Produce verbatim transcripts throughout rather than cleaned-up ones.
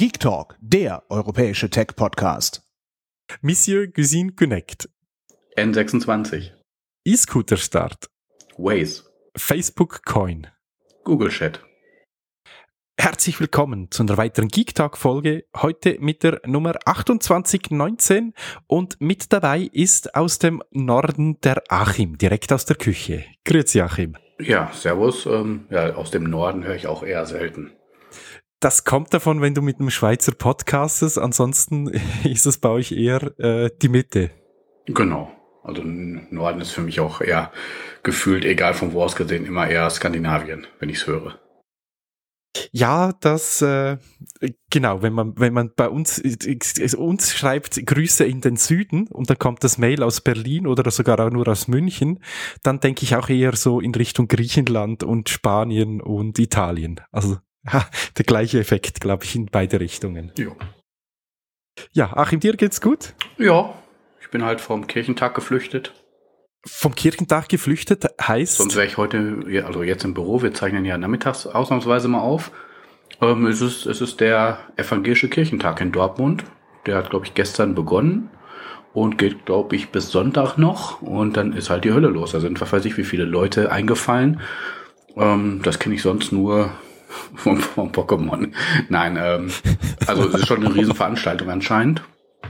Geek Talk, der europäische Tech-Podcast. Monsieur Cuisine Connect. N sechsundzwanzig. E-Scooter Start. Waze. Facebook Coin. Google Chat. Herzlich willkommen zu einer weiteren Geek Talk Folge. Heute mit der Nummer achtundzwanzig neunzehn und mit dabei ist aus dem Norden der Achim, direkt aus der Küche. Grüezi Achim. Ja, servus. Ähm, ja, aus dem Norden höre ich auch eher selten. Das kommt davon, wenn du mit einem Schweizer podcastest, ansonsten ist es bei euch eher äh, die Mitte. Genau. Also Norden ist für mich auch eher gefühlt, egal von wo aus gesehen, immer eher Skandinavien, wenn ich es höre. Ja, das, äh, genau, wenn man, wenn man bei uns, uns schreibt Grüße in den Süden und dann kommt das Mail aus Berlin oder sogar auch nur aus München, dann denke ich auch eher so in Richtung Griechenland und Spanien und Italien. Also, ha, der gleiche Effekt, glaube ich, in beide Richtungen. Ja. Ja, Achim, dir geht's gut? Ja, ich bin halt vom Kirchentag geflüchtet. Vom Kirchentag geflüchtet heißt... Sonst wäre ich heute, also jetzt im Büro, wir zeichnen ja nachmittags ausnahmsweise mal auf. Ähm, es ist, es ist der evangelische Kirchentag in Dortmund. Der hat, glaube ich, gestern begonnen und geht, glaube ich, bis Sonntag noch. Und dann ist halt die Hölle los. Da sind, was weiß ich, wie viele Leute eingefallen. Ähm, das kenne ich sonst nur vom, vom Pokémon. Nein, ähm, also es ist schon eine Riesenveranstaltung anscheinend.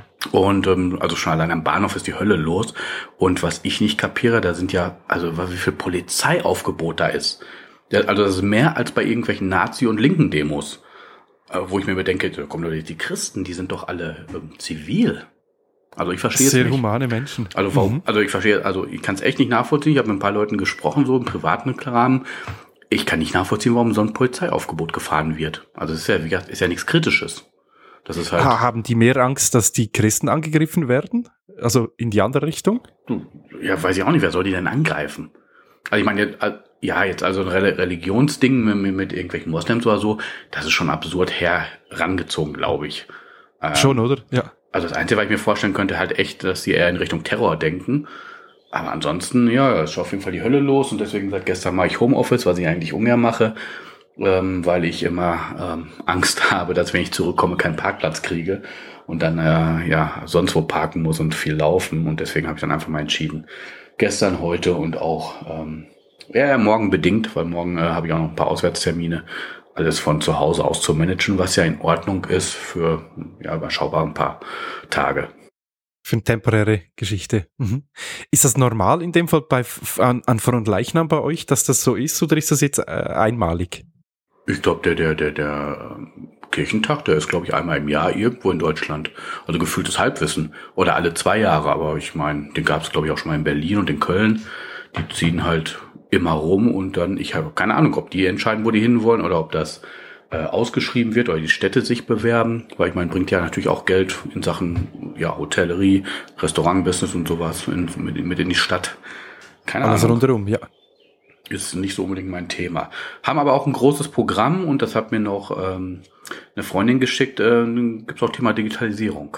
Und ähm, also schon allein am Bahnhof ist die Hölle los. Und was ich nicht kapiere, da sind ja, also wie viel Polizeiaufgebot da ist. Ja, also das ist mehr als bei irgendwelchen Nazi- und linken Demos. Äh, wo ich mir bedenke, da kommen doch die Christen, die sind doch alle ähm, zivil. Also ich verstehe es nicht. Sehr humane Menschen. Also warum? Mhm. Also ich verstehe, also ich kann es echt nicht nachvollziehen. Ich habe mit ein paar Leuten gesprochen, so im privaten Rahmen. Ich kann nicht nachvollziehen, warum so ein Polizeiaufgebot gefahren wird. Also es ist ja, wie gesagt, ist ja nichts Kritisches. Das ist halt. Ha, haben die mehr Angst, dass die Christen angegriffen werden? Also in die andere Richtung? Ja, weiß ich auch nicht, wer soll die denn angreifen? Also ich meine, ja, jetzt also ein Religionsding mit, mit irgendwelchen Moslems oder so, das ist schon absurd herangezogen, glaube ich. Ähm, schon, oder? Ja. Also das Einzige, was ich mir vorstellen könnte, halt echt, dass die eher in Richtung Terror denken. Aber ansonsten, ja, ist auf jeden Fall die Hölle los und deswegen seit gestern mache ich Homeoffice, was ich eigentlich ungern mache. Ähm, weil ich immer ähm, Angst habe, dass wenn ich zurückkomme, keinen Parkplatz kriege und dann äh, ja sonst wo parken muss und viel laufen und deswegen habe ich dann einfach mal entschieden, gestern, heute und auch ähm, ja, morgen bedingt, weil morgen äh, habe ich auch noch ein paar Auswärtstermine, alles von zu Hause aus zu managen, was ja in Ordnung ist für ja überschaubar ein paar Tage. Für eine temporäre Geschichte. Mhm. Ist das normal in dem Fall bei an, an Fronleichnam bei euch, dass das so ist oder ist das jetzt äh, einmalig? Ich glaube, der, der, der, der Kirchentag, der ist, glaube ich, einmal im Jahr irgendwo in Deutschland. Also gefühltes Halbwissen. Oder alle zwei Jahre, aber ich meine, den gab es, glaube ich, auch schon mal in Berlin und in Köln. Die ziehen halt immer rum und dann, ich habe keine Ahnung, ob die entscheiden, wo die hinwollen oder ob das äh, ausgeschrieben wird oder die Städte sich bewerben. Weil ich meine, bringt ja natürlich auch Geld in Sachen ja Hotellerie, Restaurantbusiness und sowas in, mit, mit in die Stadt. Keine Ahnung. Also rundherum, ja. Ist nicht so unbedingt mein Thema. Haben aber auch ein großes Programm und das hat mir noch ähm, eine Freundin geschickt. Äh, Gibt es auch Thema Digitalisierung.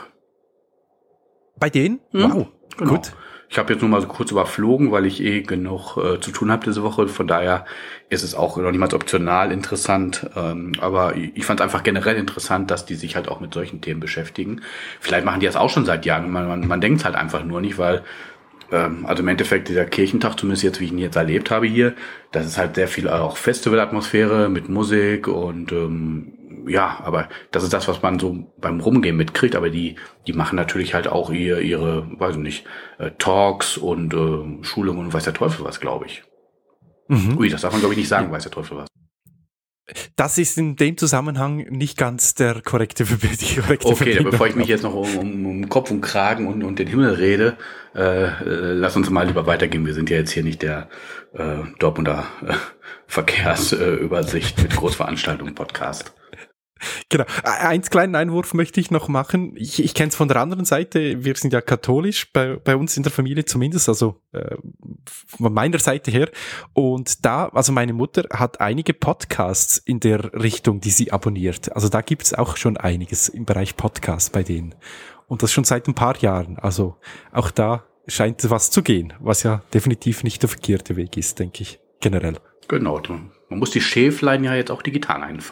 Bei denen? Hm? Wow, genau. Gut. Ich habe jetzt nur mal so kurz überflogen, weil ich eh genug äh, zu tun habe diese Woche. Von daher ist es auch noch niemals optional interessant. Ähm, aber ich, ich fand es einfach generell interessant, dass die sich halt auch mit solchen Themen beschäftigen. Vielleicht machen die das auch schon seit Jahren. Man, man, man denkt es halt einfach nur nicht, weil also im Endeffekt dieser Kirchentag, zumindest jetzt, wie ich ihn jetzt erlebt habe hier, das ist halt sehr viel auch Festivalatmosphäre mit Musik und ähm, ja, aber das ist das, was man so beim Rumgehen mitkriegt, aber die die machen natürlich halt auch ihr, ihre, weiß ich nicht, äh, Talks und äh, Schulungen und weiß der Teufel was, glaube ich. Mhm. Ui, das darf man, glaube ich, nicht sagen, weiß der Teufel was. Das ist in dem Zusammenhang nicht ganz der korrekte, die korrekte Okay, bevor ich mich jetzt noch um, um, um Kopf und Kragen und, und den Himmel rede, äh, äh, lass uns mal lieber weitergehen. Wir sind ja jetzt hier nicht der äh, Dortmunder äh, Verkehrsübersicht äh, mit Großveranstaltungen-Podcast. Genau. Eins kleinen Einwurf möchte ich noch machen. Ich, ich kenne es von der anderen Seite. Wir sind ja katholisch, bei, bei uns in der Familie zumindest, also äh, von meiner Seite her. Und da, also meine Mutter hat einige Podcasts in der Richtung, die sie abonniert. Also da gibt es auch schon einiges im Bereich Podcast bei denen. Und das schon seit ein paar Jahren. Also auch da scheint was zu gehen, was ja definitiv nicht der verkehrte Weg ist, denke ich, generell. Genau. Man muss die Schäflein ja jetzt auch digital einfangen.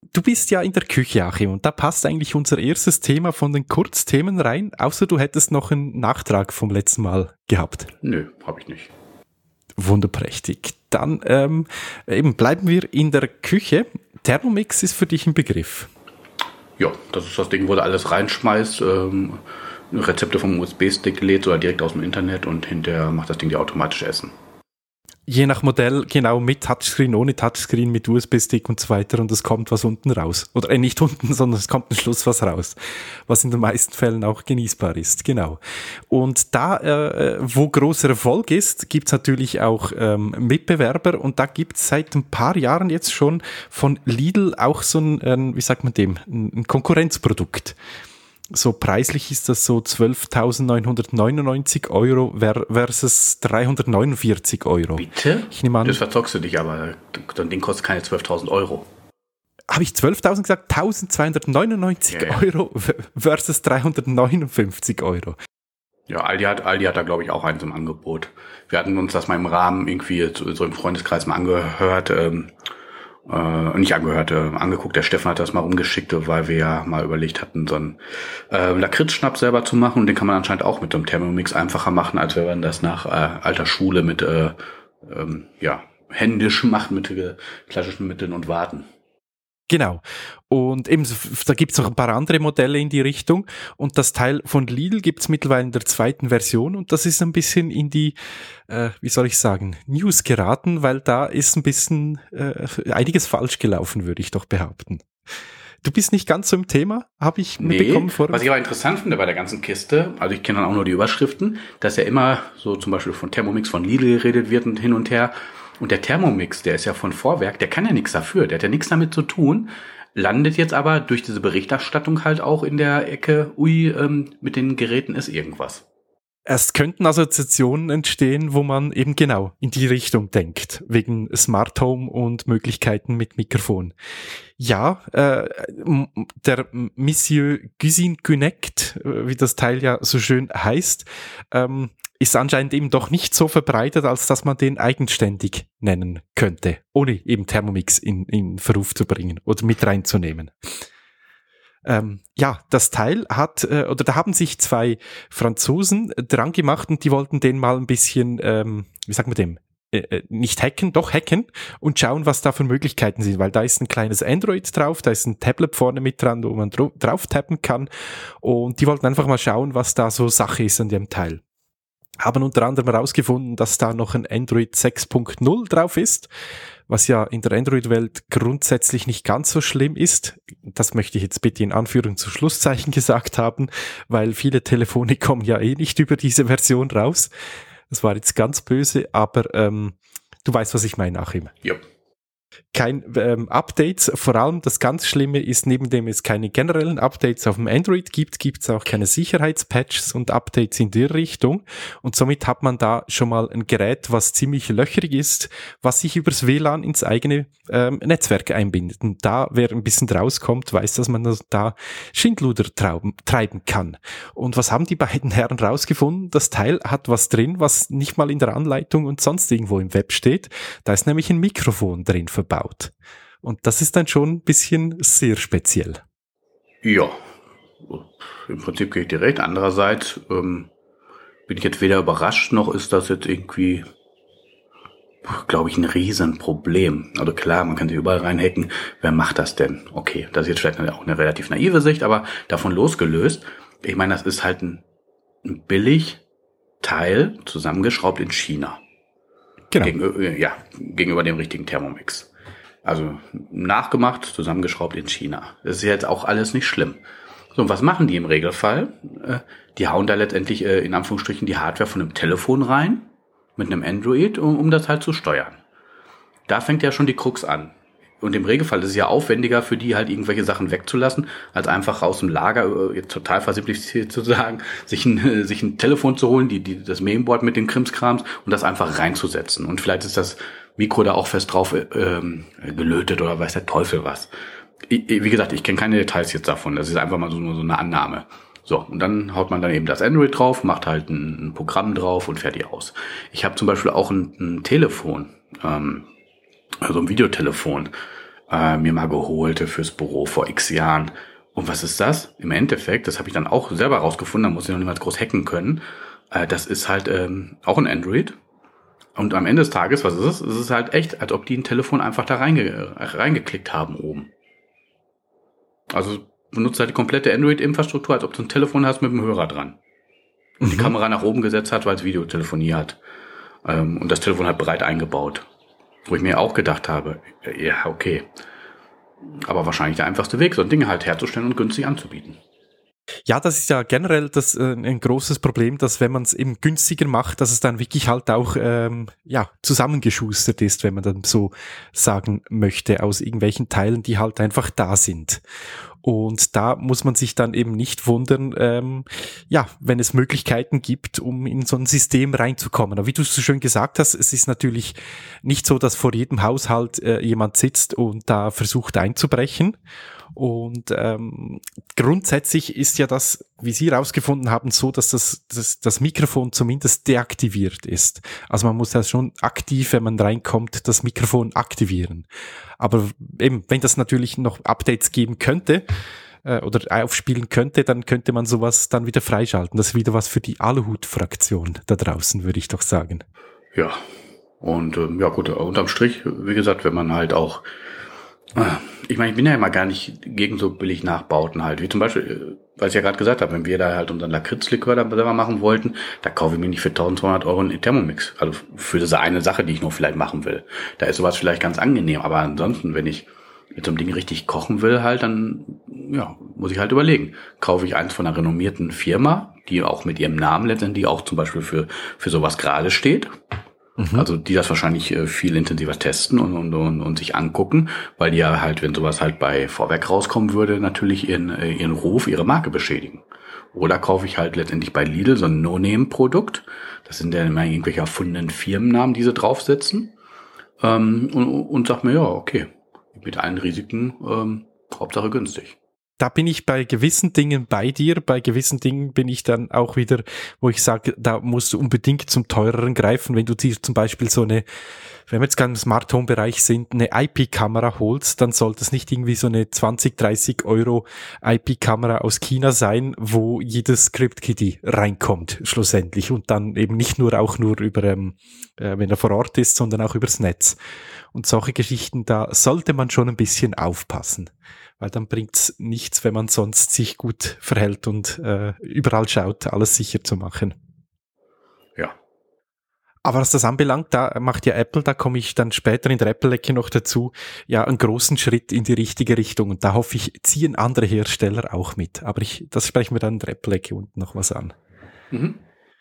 du bist ja in der Küche, Achim, und da passt eigentlich unser erstes Thema von den Kurzthemen rein, außer du hättest noch einen Nachtrag vom letzten Mal gehabt. Nö, habe ich nicht. Wunderprächtig. Dann ähm, eben bleiben wir in der Küche. Thermomix ist für dich ein Begriff. Ja, das ist das Ding, wo du alles reinschmeißt, ähm, Rezepte vom U S B-Stick lädt oder direkt aus dem Internet und hinterher macht das Ding dir automatisch Essen. Je nach Modell, genau, mit Touchscreen, ohne Touchscreen, mit U S B-Stick und so weiter und es kommt was unten raus. Oder äh, nicht unten, sondern es kommt am Schluss was raus, was in den meisten Fällen auch genießbar ist, genau. Und da, äh, wo großer Erfolg ist, gibt's natürlich auch ähm, Mitbewerber und da gibt's seit ein paar Jahren jetzt schon von Lidl auch so ein, äh, wie sagt man dem, ein Konkurrenzprodukt. So preislich ist das so zwölftausendneunhundertneunundneunzig Euro versus dreihundertneunundvierzig Euro. Bitte? Ich nehme an, das verzockst du dich, aber so ein Ding kostet keine zwölftausend Euro. Habe ich zwölftausend gesagt? eintausendzweihundertneunundneunzig Ja, ja. Euro versus dreihundertneunundfünfzig Euro. Ja, Aldi hat, Aldi hat da, glaube ich, auch eins im Angebot. Wir hatten uns das mal im Rahmen irgendwie so im Freundeskreis mal angehört, ähm, äh, nicht angehört, äh, angeguckt. Der Steffen hat das mal rumgeschickt, weil wir ja mal überlegt hatten, so einen äh, Lakritzschnaps selber zu machen. Und den kann man anscheinend auch mit dem Thermomix einfacher machen, als wenn man das nach äh, alter Schule mit äh, ähm, ja händisch macht, mit äh, klassischen Mitteln und Warten. Genau. Und eben, da gibt's noch ein paar andere Modelle in die Richtung. Und das Teil von Lidl gibt's mittlerweile in der zweiten Version. Und das ist ein bisschen in die, äh, wie soll ich sagen, News geraten, weil da ist ein bisschen äh, einiges falsch gelaufen, würde ich doch behaupten. Du bist nicht ganz so im Thema, habe ich nee, mitbekommen vor. Was ich aber interessant finde bei der ganzen Kiste, also ich kenne dann auch nur die Überschriften, dass ja immer so zum Beispiel von Thermomix von Lidl geredet wird und hin und her. Und der Thermomix, der ist ja von Vorwerk, der kann ja nichts dafür, der hat ja nichts damit zu tun, landet jetzt aber durch diese Berichterstattung halt auch in der Ecke, ui, ähm, mit den Geräten ist irgendwas. Es könnten Assoziationen entstehen, wo man eben genau in die Richtung denkt, wegen Smart Home und Möglichkeiten mit Mikrofon. Ja, äh, der Monsieur Cuisine Connect, wie das Teil ja so schön heißt, ähm, ist anscheinend eben doch nicht so verbreitet, als dass man den eigenständig nennen könnte, ohne eben Thermomix in, in Verruf zu bringen oder mit reinzunehmen. Ähm, ja, das Teil hat, äh, oder da haben sich zwei Franzosen dran gemacht und die wollten den mal ein bisschen, ähm, wie sagt man dem, äh, nicht hacken, doch hacken und schauen, was da für Möglichkeiten sind, weil da ist ein kleines Android drauf, da ist ein Tablet vorne mit dran, wo man dro- drauf tappen kann und die wollten einfach mal schauen, was da so Sache ist an dem Teil. Haben unter anderem herausgefunden, dass da noch ein Android sechs Punkt null drauf ist, was ja in der Android-Welt grundsätzlich nicht ganz so schlimm ist. Das möchte ich jetzt bitte in Anführungs- zu Schlusszeichen gesagt haben, weil viele Telefone kommen ja eh nicht über diese Version raus. Das war jetzt ganz böse, aber ähm, du weißt, was ich meine, Achim. Ja. Kein ähm, Updates, vor allem das ganz Schlimme ist, neben dem es keine generellen Updates auf dem Android gibt, gibt es auch keine Sicherheitspatches und Updates in der Richtung und somit hat man da schon mal ein Gerät, was ziemlich löcherig ist, was sich übers W L A N ins eigene ähm, Netzwerk einbindet und da, wer ein bisschen rauskommt, weiß, dass man das, da Schindluder trauben, treiben kann. Und was haben die beiden Herren rausgefunden? Das Teil hat was drin, was nicht mal in der Anleitung und sonst irgendwo im Web steht. Da ist nämlich ein Mikrofon drin verbaut. Und das ist dann schon ein bisschen sehr speziell. Ja, im Prinzip gehe ich dir recht. Andererseits ähm, bin ich jetzt weder überrascht, noch ist das jetzt irgendwie, glaube ich, ein Riesenproblem. Also klar, man kann sich überall reinhacken. Wer macht das denn? Okay, das ist jetzt vielleicht auch eine relativ naive Sicht, aber davon losgelöst, ich meine, das ist halt ein, ein billig Teil zusammengeschraubt in China. Genau. Gegenüber, ja, gegenüber dem richtigen Thermomix. Also nachgemacht, zusammengeschraubt in China. Das ist jetzt auch alles nicht schlimm. So, und was machen die im Regelfall? Die hauen da letztendlich in Anführungsstrichen die Hardware von einem Telefon rein, mit einem Android, um, um das halt zu steuern. Da fängt ja schon die Krux an. Und im Regelfall ist es ja aufwendiger für die halt irgendwelche Sachen wegzulassen, als einfach aus dem Lager, jetzt total versimplifiziert zu sagen, sich ein, sich ein Telefon zu holen, die, die, das Mainboard mit den Krimskrams und das einfach reinzusetzen. Und vielleicht ist das Mikro da auch fest drauf ähm, gelötet oder weiß der Teufel was. Ich, wie gesagt, ich kenne keine Details jetzt davon. Das ist einfach mal so, nur so eine Annahme. So, und dann haut man dann eben das Android drauf, macht halt ein, ein Programm drauf und fertig aus. Ich habe zum Beispiel auch ein, ein Telefon, ähm, also ein Videotelefon, äh, mir mal geholt fürs Büro vor x Jahren. Und was ist das? Im Endeffekt, das habe ich dann auch selber rausgefunden, da muss ich noch niemals groß hacken können. Äh, das ist halt ähm, auch ein Android. Und am Ende des Tages, was ist es? Es ist halt echt, als ob die ein Telefon einfach da reinge- reingeklickt haben oben. Also benutzt halt die komplette Android-Infrastruktur, als ob du ein Telefon hast mit einem Hörer dran. Und mhm. die Kamera nach oben gesetzt hat, weil es Videotelefonie hat. Ähm, und das Telefon halt breit eingebaut. Wo ich mir auch gedacht habe, ja, okay. Aber wahrscheinlich der einfachste Weg, so ein Ding halt herzustellen und günstig anzubieten. Ja, das ist ja generell das, äh, ein großes Problem, dass wenn man es eben günstiger macht, dass es dann wirklich halt auch ähm, ja zusammengeschustert ist, wenn man dann so sagen möchte, aus irgendwelchen Teilen, die halt einfach da sind. Und da muss man sich dann eben nicht wundern, ähm, ja, wenn es Möglichkeiten gibt, um in so ein System reinzukommen. Aber wie du so schön gesagt hast, es ist natürlich nicht so, dass vor jedem Haushalt äh, jemand sitzt und da versucht einzubrechen. Und ähm, grundsätzlich ist ja das, wie Sie rausgefunden haben, so, dass das, das, das Mikrofon zumindest deaktiviert ist. Also man muss ja schon aktiv, wenn man reinkommt, das Mikrofon aktivieren. Aber eben, wenn das natürlich noch Updates geben könnte äh, oder aufspielen könnte, dann könnte man sowas dann wieder freischalten. Das ist wieder was für die Aluhut-Fraktion da draußen, würde ich doch sagen. Ja, und ähm, ja gut, unterm Strich, wie gesagt, wenn man halt auch ich meine, ich bin ja immer gar nicht gegen so billig Nachbauten halt. Wie zum Beispiel, was ich ja gerade gesagt habe, wenn wir da halt unseren Lakritzlikör da selber machen wollten, da kaufe ich mir nicht für eintausendzweihundert Euro einen Thermomix. Also für diese eine Sache, die ich nur vielleicht machen will. Da ist sowas vielleicht ganz angenehm. Aber ansonsten, wenn ich mit so einem Ding richtig kochen will halt, dann ja, muss ich halt überlegen. Kaufe ich eins von einer renommierten Firma, die auch mit ihrem Namen letztendlich auch zum Beispiel für für sowas gerade steht. Also die das wahrscheinlich äh, viel intensiver testen und, und, und, und sich angucken, weil die ja halt, wenn sowas halt bei Vorwerk rauskommen würde, natürlich ihren, äh, ihren Ruf, ihre Marke beschädigen. Oder kaufe ich halt letztendlich bei Lidl so ein No-Name-Produkt. Das sind ja immer irgendwelche erfundenen Firmennamen, die sie draufsetzen. Ähm, und, und sag mir, ja, okay, mit allen Risiken, ähm, Hauptsache günstig. Da bin ich bei gewissen Dingen bei dir, bei gewissen Dingen bin ich dann auch wieder, wo ich sage, da musst du unbedingt zum teureren greifen, wenn du dir zum Beispiel so eine, wenn wir jetzt gerade im Smart Home Bereich sind, eine I P-Kamera holst, dann sollte es nicht irgendwie so eine zwanzig, dreißig Euro I P-Kamera aus China sein, wo jedes Script-Kiddie reinkommt, schlussendlich, und dann eben nicht nur auch nur über, ähm, äh, wenn er vor Ort ist, sondern auch übers Netz. Und solche Geschichten, da sollte man schon ein bisschen aufpassen. Weil dann bringt's nichts, wenn man sonst sich gut verhält und äh, überall schaut, alles sicher zu machen. Ja. Aber was das anbelangt, da macht ja Apple, da komme ich dann später in der Apple-Ecke noch dazu, ja, einen großen Schritt in die richtige Richtung. Und da hoffe ich, ziehen andere Hersteller auch mit. Aber ich, das sprechen wir dann in der Apple-Ecke unten noch was an. Mhm.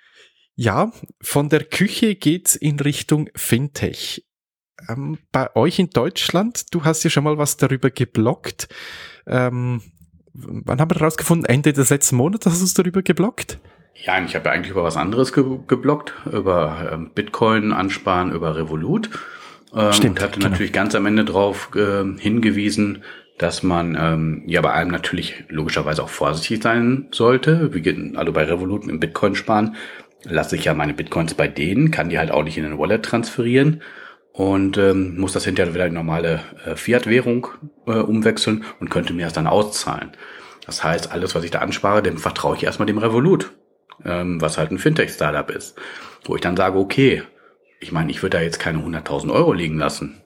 Ja, von der Küche geht's in Richtung Fintech. Ähm, bei euch in Deutschland, du hast ja schon mal was darüber gebloggt. Ähm, wann haben wir herausgefunden? Ende des letzten Monats hast du es darüber gebloggt? Ja, ich habe ja eigentlich über was anderes ge- gebloggt, über ähm, Bitcoin, Ansparen, über Revolut. Ähm, Stimmt, und hatte genau. natürlich ganz am Ende drauf äh, hingewiesen, dass man ähm, ja bei allem natürlich logischerweise auch vorsichtig sein sollte. Wie, also bei Revolut mit Bitcoin sparen, lasse ich ja meine Bitcoins bei denen, kann die halt auch nicht in den Wallet transferieren. Und ähm, muss das hinterher wieder in normale äh, Fiat-Währung äh, umwechseln und könnte mir das dann auszahlen. Das heißt, alles, was ich da anspare, dem vertraue ich erstmal dem Revolut, ähm, was halt ein Fintech-Startup ist. Wo ich dann sage, okay, ich meine, ich würde da jetzt keine hunderttausend Euro liegen lassen.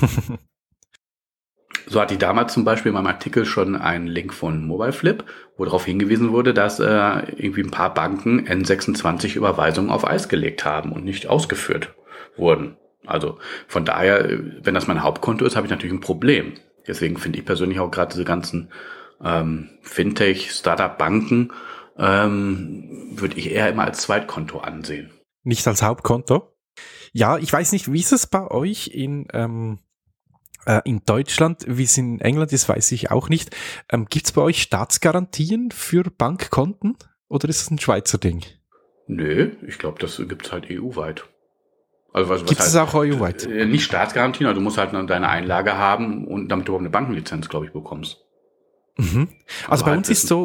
So hatte ich damals zum Beispiel in meinem Artikel schon einen Link von MobileFlip, wo darauf hingewiesen wurde, dass äh, irgendwie ein paar Banken N sechsundzwanzig Überweisungen auf Eis gelegt haben und nicht ausgeführt wurden. Also von daher, wenn das mein Hauptkonto ist, habe ich natürlich ein Problem. Deswegen finde ich persönlich auch gerade diese ganzen ähm, Fintech, Startup-Banken ähm, würde ich eher immer als Zweitkonto ansehen. Nicht als Hauptkonto? Ja, ich weiß nicht, wie ist es bei euch in ähm, äh, in Deutschland, wie es in England ist, weiß ich auch nicht. Ähm, gibt es bei euch Staatsgarantien für Bankkonten oder ist es ein Schweizer Ding? Nö, ich glaube, das gibt's halt E U-weit. Also was, was gibt es halt, auch E U-weit? Äh, nicht Staatsgarantien, also du musst halt deine Einlage haben und damit du auch eine Bankenlizenz, glaube ich, bekommst. Mhm. Also Aber bei halt uns ist so,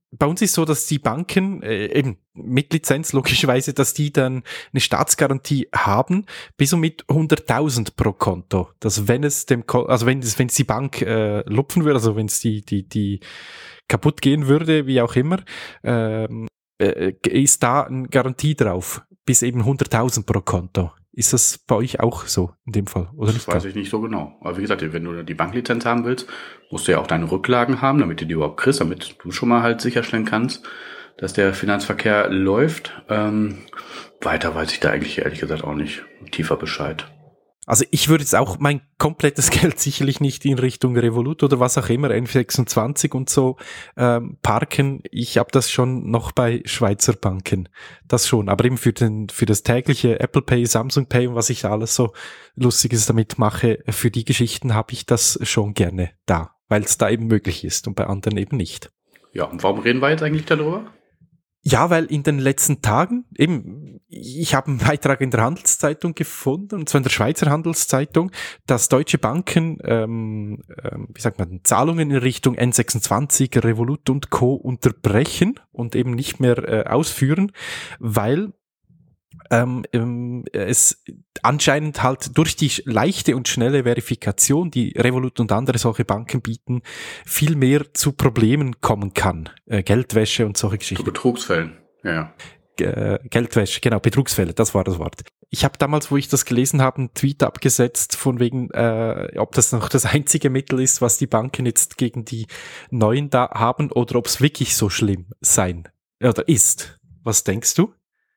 bei uns ist so, dass die Banken, äh, eben mit Lizenz logischerweise, dass die dann eine Staatsgarantie haben, bis und mit hunderttausend pro Konto. Dass wenn es dem, Ko- also wenn es, wenn es die Bank äh, lupfen würde, also wenn es die, die, die kaputt gehen würde, wie auch immer, ähm, äh, ist da eine Garantie drauf, bis eben hunderttausend pro Konto. Ist das bei euch auch so in dem Fall? Oder Das nicht? weiß ich nicht so genau. Aber wie gesagt, wenn du die Banklizenz haben willst, musst du ja auch deine Rücklagen haben, damit du die überhaupt kriegst, damit du schon mal halt sicherstellen kannst, dass der Finanzverkehr läuft. Ähm, weiter weiß ich da eigentlich ehrlich gesagt auch nicht tiefer Bescheid. Also ich würde jetzt auch mein komplettes Geld sicherlich nicht in Richtung Revolut oder was auch immer, N sechsundzwanzig und so ähm, parken. Ich habe das schon noch bei Schweizer Banken. Das schon. Aber eben für den für das tägliche Apple Pay, Samsung Pay und was ich da alles so Lustiges damit mache, für die Geschichten habe ich das schon gerne da, weil es da eben möglich ist und bei anderen eben nicht. Ja, und warum reden wir jetzt eigentlich darüber? Ja, weil in den letzten Tagen, eben, ich habe einen Beitrag in der Handelszeitung gefunden, und zwar in der Schweizer Handelszeitung, dass deutsche Banken, ähm, ähm, wie sagt man, Zahlungen in Richtung N sechsundzwanzig, Revolut und Co. unterbrechen und eben nicht mehr äh, ausführen, weil ähm, ähm, es anscheinend halt durch die leichte und schnelle Verifikation, die Revolut und andere solche Banken bieten, viel mehr zu Problemen kommen kann. Äh, Geldwäsche und solche Geschichten. Zu Betrugsfällen, ja. Äh, Geldwäsche, genau, Betrugsfälle, das war das Wort. Ich habe damals, wo ich das gelesen habe, einen Tweet abgesetzt, von wegen, äh, ob das noch das einzige Mittel ist, was die Banken jetzt gegen die Neuen da haben, oder ob es wirklich so schlimm sein oder ist. Was denkst du?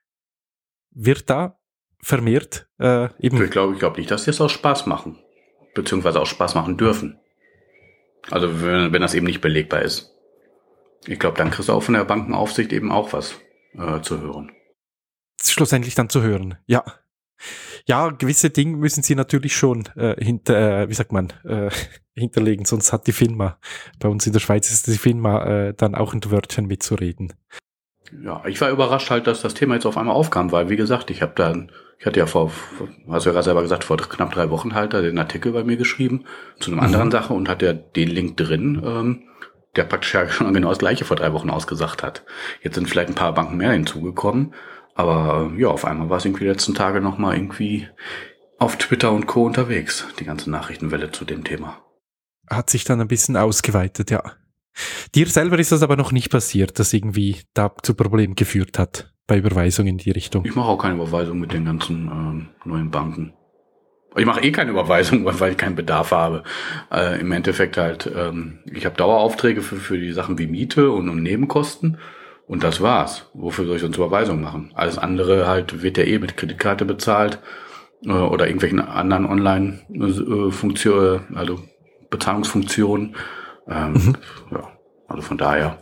Wird da vermehrt äh, eben... Ich glaube ich glaube nicht, dass die es aus Spaß machen. Beziehungsweise auch Spaß machen dürfen. Also wenn, wenn das eben nicht belegbar ist. Ich glaube, dann kriegst du auch von der Bankenaufsicht eben auch was äh, zu hören. Schlussendlich dann zu hören, ja. Ja, gewisse Dinge müssen sie natürlich schon äh, hinter, äh, wie sagt man, äh, hinterlegen, sonst hat die FINMA, bei uns in der Schweiz ist die FINMA äh, dann auch ein Wörtchen mitzureden. Ja, ich war überrascht halt, dass das Thema jetzt auf einmal aufkam, weil, wie gesagt, ich habe dann, ich hatte ja vor, hast du ja gerade selber gesagt, vor knapp drei Wochen halt da den Artikel bei mir geschrieben zu einer anderen mhm. Sache und hatte ja den Link drin, ähm, der praktisch ja schon genau das Gleiche vor drei Wochen ausgesagt hat. Jetzt sind vielleicht ein paar Banken mehr hinzugekommen, aber ja, auf einmal war es irgendwie die letzten Tage nochmal irgendwie auf Twitter und Co. unterwegs, die ganze Nachrichtenwelle zu dem Thema. Hat sich dann ein bisschen ausgeweitet, ja. Dir selber ist das aber noch nicht passiert, dass irgendwie da zu Problemen geführt hat bei Überweisungen in die Richtung. Ich mache auch keine Überweisung mit den ganzen ähm, neuen Banken. Ich mache eh keine Überweisung, weil ich keinen Bedarf habe. Äh, Im Endeffekt halt, ähm, ich habe Daueraufträge für, für die Sachen wie Miete und, und Nebenkosten und das war's. Wofür soll ich sonst Überweisung machen? Alles andere halt wird ja eh mit Kreditkarte bezahlt äh, oder irgendwelchen anderen Online-Funktionen, also Bezahlungsfunktionen. Ähm, mhm. Ja, also von daher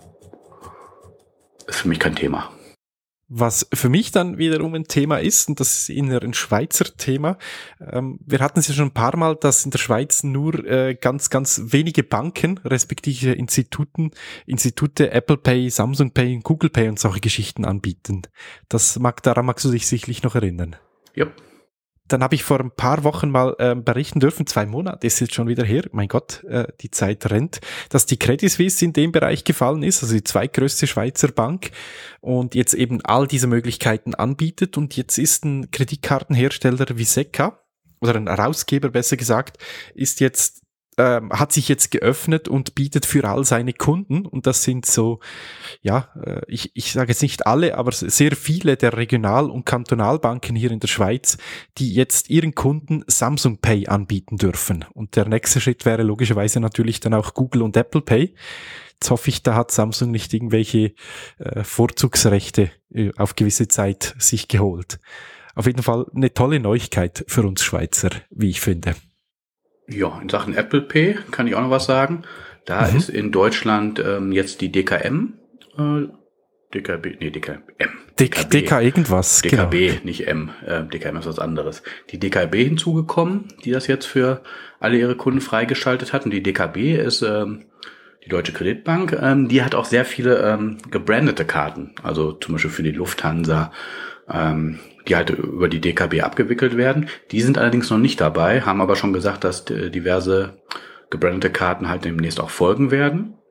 ist für mich kein Thema. Was für mich dann wiederum ein Thema ist, und das ist eher ein Schweizer Thema, ähm, wir hatten es ja schon ein paar Mal, dass in der Schweiz nur äh, ganz, ganz wenige Banken, respektive Instituten, Institute Apple Pay, Samsung Pay, Google Pay und solche Geschichten anbieten. Das mag, daran magst du dich sicherlich noch erinnern. Ja. Dann habe ich vor ein paar Wochen mal äh, berichten dürfen, zwei Monate ist jetzt schon wieder her, mein Gott, äh, die Zeit rennt, dass die Credit Suisse in dem Bereich gefallen ist, also die zweitgrößte Schweizer Bank und jetzt eben all diese Möglichkeiten anbietet und jetzt ist ein Kreditkartenhersteller wie Seca, oder ein Herausgeber besser gesagt, ist jetzt ähm, hat sich jetzt geöffnet und bietet für all seine Kunden, und das sind so, ja, äh, ich, ich sage jetzt nicht alle, aber sehr viele der Regional- und Kantonalbanken hier in der Schweiz, die jetzt ihren Kunden Samsung Pay anbieten dürfen. Und der nächste Schritt wäre logischerweise natürlich dann auch Google und Apple Pay. Jetzt hoffe ich, da hat Samsung nicht irgendwelche äh, Vorzugsrechte äh, auf gewisse Zeit sich geholt. Auf jeden Fall eine tolle Neuigkeit für uns Schweizer, wie ich finde. Ja, in Sachen Apple Pay kann ich auch noch was sagen. Da mhm. ist in Deutschland ähm, jetzt die D K M, äh, D K B, nee, D K M. D K, D K irgendwas, D K B, genau. Nicht M, äh, D K M ist was anderes. Die D K B hinzugekommen, die das jetzt für alle ihre Kunden freigeschaltet hat. Und die D K B ist ähm, die Deutsche Kreditbank, ähm, die hat auch sehr viele ähm, gebrandete Karten, also zum Beispiel für die Lufthansa, ähm, die halt über die D K B abgewickelt werden. Die sind allerdings noch nicht dabei, haben aber schon gesagt, dass diverse gebrandete Karten halt demnächst auch folgen werden.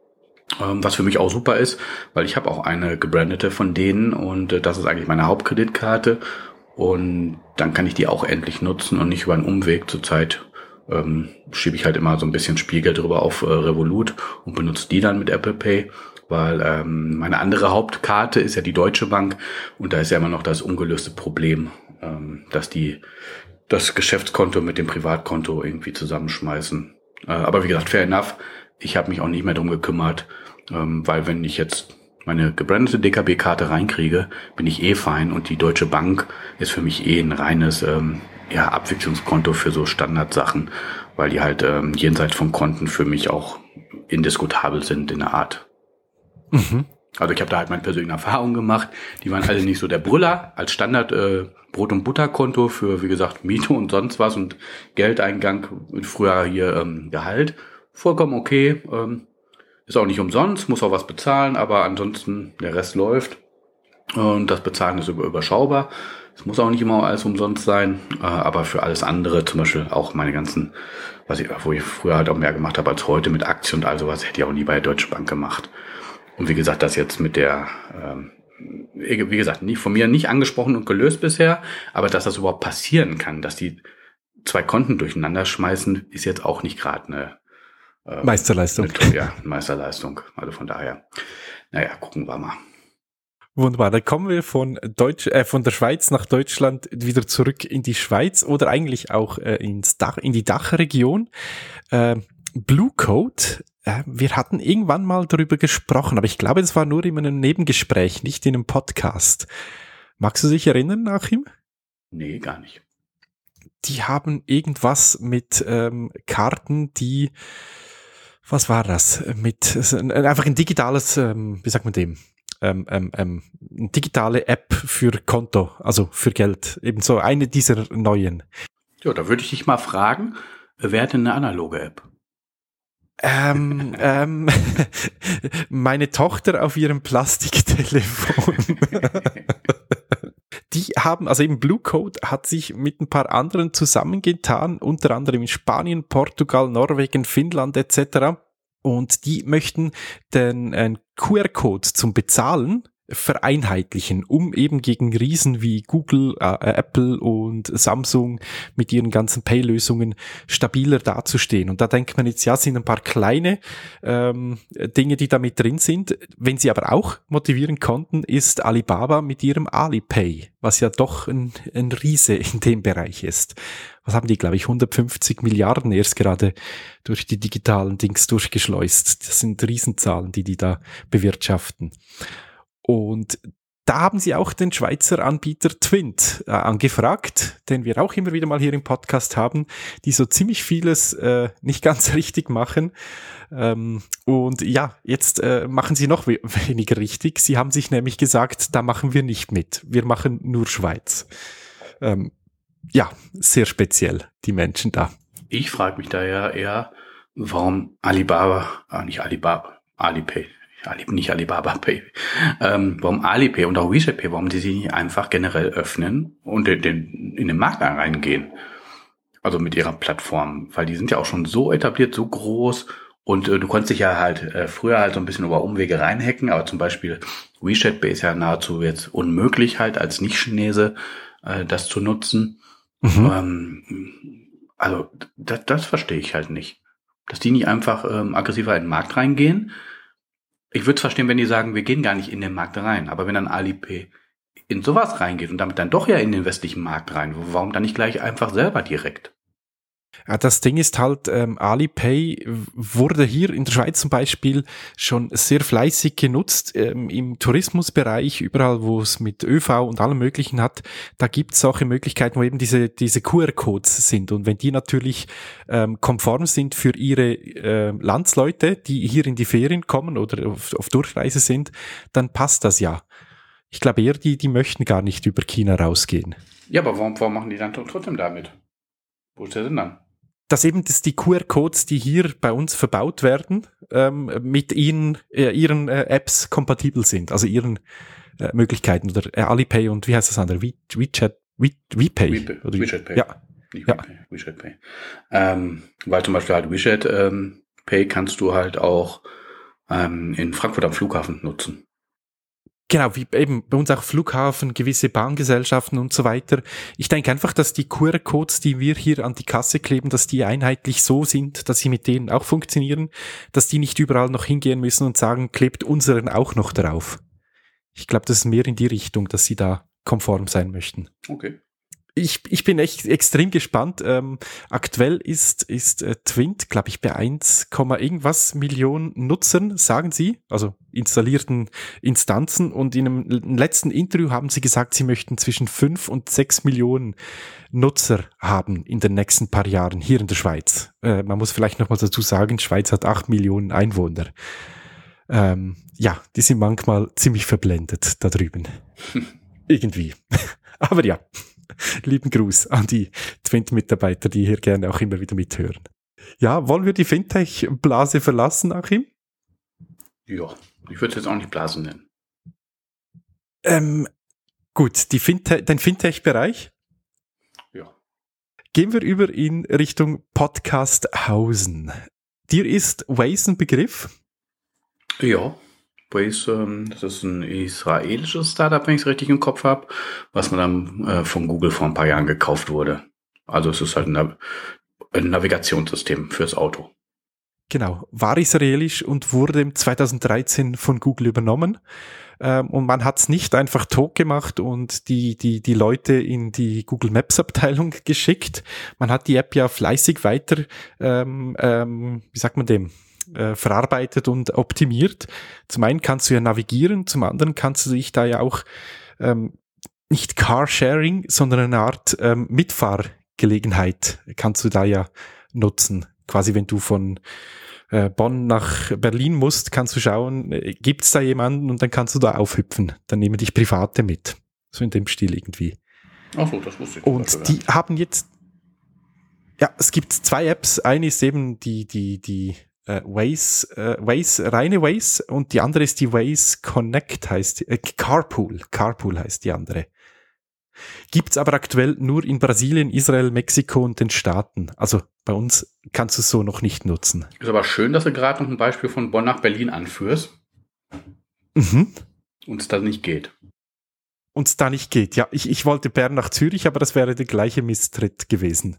Ähm, was für mich auch super ist, weil ich habe auch eine gebrandete von denen und äh, das ist eigentlich meine Hauptkreditkarte. Und dann kann ich die auch endlich nutzen und nicht über einen Umweg. Zurzeit ähm, schiebe ich halt immer so ein bisschen Spielgeld drüber auf äh, Revolut und benutze die dann mit Apple Pay, weil ähm, meine andere Hauptkarte ist ja die Deutsche Bank und da ist ja immer noch das ungelöste Problem, ähm, dass die das Geschäftskonto mit dem Privatkonto irgendwie zusammenschmeißen. Äh, aber wie gesagt, fair enough. Ich habe mich auch nicht mehr drum gekümmert, ähm, weil wenn ich jetzt meine gebrandete D K B-Karte reinkriege, bin ich eh fein und die Deutsche Bank ist für mich eh ein reines ähm, ja, Abwicklungskonto für so Standardsachen, weil die halt ähm, jenseits von Konten für mich auch indiskutabel sind in der Art. Mhm. Also ich habe da halt meine persönlichen Erfahrungen gemacht, die waren alle nicht so der Brüller, als Standard äh, Brot- und Butterkonto für, wie gesagt, Miete und sonst was und Geldeingang, früher hier ähm, Gehalt, vollkommen okay, ähm, ist auch nicht umsonst, muss auch was bezahlen, aber ansonsten der Rest läuft und das Bezahlen ist überschaubar. Es muss auch nicht immer alles umsonst sein, aber für alles andere, zum Beispiel auch meine ganzen, was ich, wo ich früher halt auch mehr gemacht habe als heute mit Aktien und all sowas, hätte ich auch nie bei der Deutschen Bank gemacht. Und wie gesagt, das jetzt mit der, ähm, wie gesagt, nicht von mir nicht angesprochen und gelöst bisher, aber dass das überhaupt passieren kann, dass die zwei Konten durcheinander schmeißen, ist jetzt auch nicht gerade eine Meisterleistung. Eine, ja, Meisterleistung. Also von daher, naja, gucken wir mal. Wunderbar. Dann kommen wir von Deutsch, äh, von der Schweiz nach Deutschland wieder zurück in die Schweiz oder eigentlich auch äh, ins Dach, in die Dachregion. Äh, Blue Code. Äh, wir hatten irgendwann mal darüber gesprochen, aber ich glaube, das war nur in einem Nebengespräch, nicht in einem Podcast. Magst du dich erinnern, Achim? Nee, gar nicht. Die haben irgendwas mit ähm, Karten, die Was war das? Mit einfach ein digitales, ähm, wie sagt man dem? Ähm, ähm, ähm, eine digitale App für Konto, also für Geld. Eben so eine dieser neuen. Ja, da würde ich dich mal fragen, wer hat denn eine analoge App? Ähm, ähm, meine Tochter auf ihrem Plastiktelefon. Die haben, also eben Blue Code hat sich mit ein paar anderen zusammengetan, unter anderem in Spanien, Portugal, Norwegen, Finnland et cetera. Und die möchten den äh, Q R-Code zum Bezahlen vereinheitlichen, um eben gegen Riesen wie Google, äh, Apple und Samsung mit ihren ganzen Pay-Lösungen stabiler dazustehen. Und da denkt man jetzt, ja, sind ein paar kleine ähm, Dinge, die da mit drin sind. Wenn sie aber auch motivieren konnten, ist Alibaba mit ihrem Alipay, was ja doch ein, ein Riese in dem Bereich ist. Was haben die, glaube ich, hundertfünfzig Milliarden erst gerade durch die digitalen Dings durchgeschleust. Das sind Riesenzahlen, die die da bewirtschaften. Und da haben sie auch den Schweizer Anbieter Twint äh, angefragt, den wir auch immer wieder mal hier im Podcast haben, die so ziemlich vieles äh, nicht ganz richtig machen. Ähm, und ja, jetzt äh, machen sie noch we- weniger richtig. Sie haben sich nämlich gesagt, da machen wir nicht mit. Wir machen nur Schweiz. Ähm, ja, sehr speziell, die Menschen da. Ich frage mich da ja eher, warum Alibaba, ah, nicht Alibaba, Alipay, nicht Alibaba Pay, ähm, warum Alipay und auch WeChat Pay, warum die sich nicht einfach generell öffnen und in den, in den Markt reingehen. Also mit ihrer Plattform, weil die sind ja auch schon so etabliert, so groß und äh, du konntest dich ja halt äh, früher halt so ein bisschen über Umwege reinhacken, aber zum Beispiel WeChat Pay ist ja nahezu jetzt unmöglich halt als Nicht-Chinese äh, das zu nutzen. Mhm. Ähm, also das, das verstehe ich halt nicht. Dass die nicht einfach ähm, aggressiver in den Markt reingehen. Ich würde es verstehen, wenn die sagen, wir gehen gar nicht in den Markt rein. Aber wenn dann Alipay in sowas reingeht und damit dann doch ja in den westlichen Markt rein, warum dann nicht gleich einfach selber direkt? Ja, das Ding ist halt, ähm, Alipay wurde hier in der Schweiz zum Beispiel schon sehr fleißig genutzt, ähm, im Tourismusbereich, überall wo es mit ÖV und allem Möglichen hat, da gibt es solche Möglichkeiten, wo eben diese diese Q R-Codes sind und wenn die natürlich ähm, konform sind für ihre äh, Landsleute, die hier in die Ferien kommen oder auf, auf Durchreise sind, dann passt das ja. Ich glaube eher, die, die möchten gar nicht über China rausgehen. Ja, aber warum, warum machen die dann trotzdem damit? Wo ist der Sinn dann? Dass eben dass die Q R-Codes, die hier bei uns verbaut werden, ähm, mit ihren, äh, ihren äh, Apps kompatibel sind, also ihren äh, Möglichkeiten. Oder äh, Alipay und wie heißt das andere? We, WeChat, We, WePay. We, oder WeChat Pay. Ja. Nicht ja. WePay, WeChat Pay. Ähm, weil zum Beispiel halt WeChat ähm, Pay kannst du halt auch ähm, in Frankfurt am Flughafen nutzen. Genau, wie eben bei uns auch Flughafen, gewisse Bahngesellschaften und so weiter. Ich denke einfach, dass die Q R-Codes, die wir hier an die Kasse kleben, dass die einheitlich so sind, dass sie mit denen auch funktionieren, dass die nicht überall noch hingehen müssen und sagen, klebt unseren auch noch drauf. Ich glaube, das ist mehr in die Richtung, dass sie da konform sein möchten. Okay. Ich, ich bin echt extrem gespannt. Ähm, aktuell ist, ist äh, Twint, glaube ich, bei eins, irgendwas Millionen Nutzern, sagen sie, also installierten Instanzen. Und in einem letzten Interview haben sie gesagt, sie möchten zwischen fünf und sechs Millionen Nutzer haben in den nächsten paar Jahren hier in der Schweiz. Äh, man muss vielleicht noch mal dazu sagen, die Schweiz hat acht Millionen Einwohner. Ähm, ja, die sind manchmal ziemlich verblendet da drüben. Irgendwie. Aber ja. Lieben Gruß an die Twint-Mitarbeiter, die hier gerne auch immer wieder mithören. Ja, wollen wir die Fintech-Blase verlassen, Achim? Ja, ich würde es jetzt auch nicht Blasen nennen. Ähm, gut, die Fintech, den Fintech-Bereich. Ja. Gehen wir über in Richtung Podcasthausen. Dir ist Waze ein Begriff? Ja. Waze, ähm, das ist ein israelisches Startup, wenn ich es richtig im Kopf habe, was mir dann äh, von Google vor ein paar Jahren gekauft wurde. Also es ist halt ein, Nav- ein Navigationssystem fürs Auto. Genau, war israelisch und wurde zweitausenddreizehn von Google übernommen. Ähm, und man hat es nicht einfach tot gemacht und die, die, die Leute in die Google Maps Abteilung geschickt. Man hat die App ja fleißig weiter, ähm, ähm, wie sagt man dem? Äh, verarbeitet und optimiert. Zum einen kannst du ja navigieren, zum anderen kannst du dich da ja auch ähm, nicht Carsharing, sondern eine Art ähm, Mitfahrgelegenheit kannst du da ja nutzen. Quasi wenn du von äh, Bonn nach Berlin musst, kannst du schauen, äh, gibt es da jemanden und dann kannst du da aufhüpfen. Dann nehmen dich Private mit. So in dem Stil irgendwie. Ach so, das wusste ich. Und die haben jetzt ja, es gibt zwei Apps. Eine ist eben die, die, die Uh, Waze, uh, Waze, reine Waze und die andere ist die Waze Connect, heißt die, äh, Carpool, Carpool heißt die andere. Gibt's aber aktuell nur in Brasilien, Israel, Mexiko und den Staaten. Also bei uns kannst du es so noch nicht nutzen. Ist aber schön, dass du gerade noch ein Beispiel von Bonn nach Berlin anführst. Mhm. Und es da nicht geht. Und es da nicht geht. Ja, ich, ich wollte Bern nach Zürich, aber das wäre der gleiche Misstritt gewesen.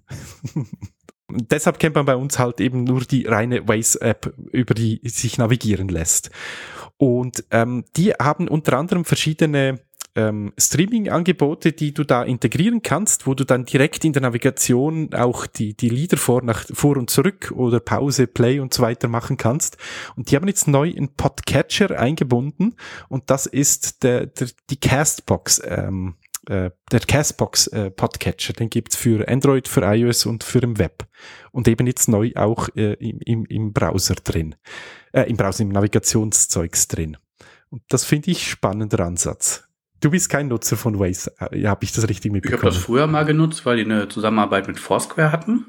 Und deshalb kennt man bei uns halt eben nur die reine Waze-App, über die sich navigieren lässt. Und ähm, die haben unter anderem verschiedene ähm, Streaming-Angebote, die du da integrieren kannst, wo du dann direkt in der Navigation auch die, die Lieder vor, nach, vor und zurück oder Pause, Play und so weiter machen kannst. Und die haben jetzt neu einen Podcatcher eingebunden und das ist der, der, die Castbox ähm, der Castbox äh, Podcatcher, den gibt's für Android, für iOS und für im Web. Und eben jetzt neu auch äh, im, im, im Browser drin. Äh, im Browser, im Navigationszeugs drin. Und das finde ich spannender Ansatz. Du bist kein Nutzer von Waze, äh, habe ich das richtig mitbekommen? Ich habe das früher mal genutzt, weil die eine Zusammenarbeit mit Foursquare hatten.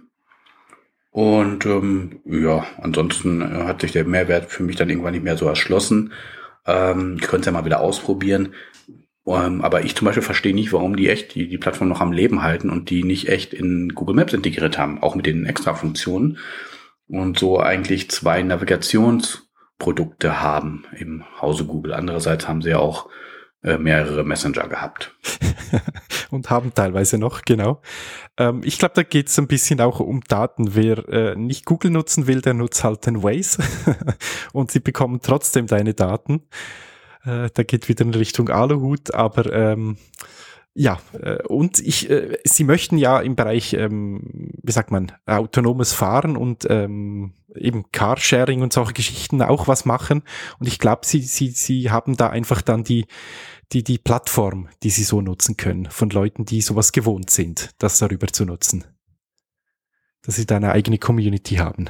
Und ähm, ja, ansonsten äh, hat sich der Mehrwert für mich dann irgendwann nicht mehr so erschlossen. Ähm, ich könnte es ja mal wieder ausprobieren. Um, aber ich zum Beispiel verstehe nicht, warum die echt die, die Plattform noch am Leben halten und die nicht echt in Google Maps integriert haben, auch mit den Extra-Funktionen und so eigentlich zwei Navigationsprodukte haben im Hause Google. Andererseits haben sie ja auch äh, mehrere Messenger gehabt. Und haben teilweise noch, genau. Ähm, ich glaube, da geht es ein bisschen auch um Daten. Wer äh, nicht Google nutzen will, der nutzt halt den Waze und sie bekommen trotzdem deine Daten. Äh, da geht wieder in Richtung Aluhut, aber ähm, ja, äh, und ich, äh, sie möchten ja im Bereich, ähm, wie sagt man, autonomes Fahren und ähm, eben Carsharing und solche Geschichten auch was machen. Und ich glaube, sie, sie, sie haben da einfach dann die, die, die Plattform, die sie so nutzen können, von Leuten, die sowas gewohnt sind, das darüber zu nutzen. Dass sie da eine eigene Community haben.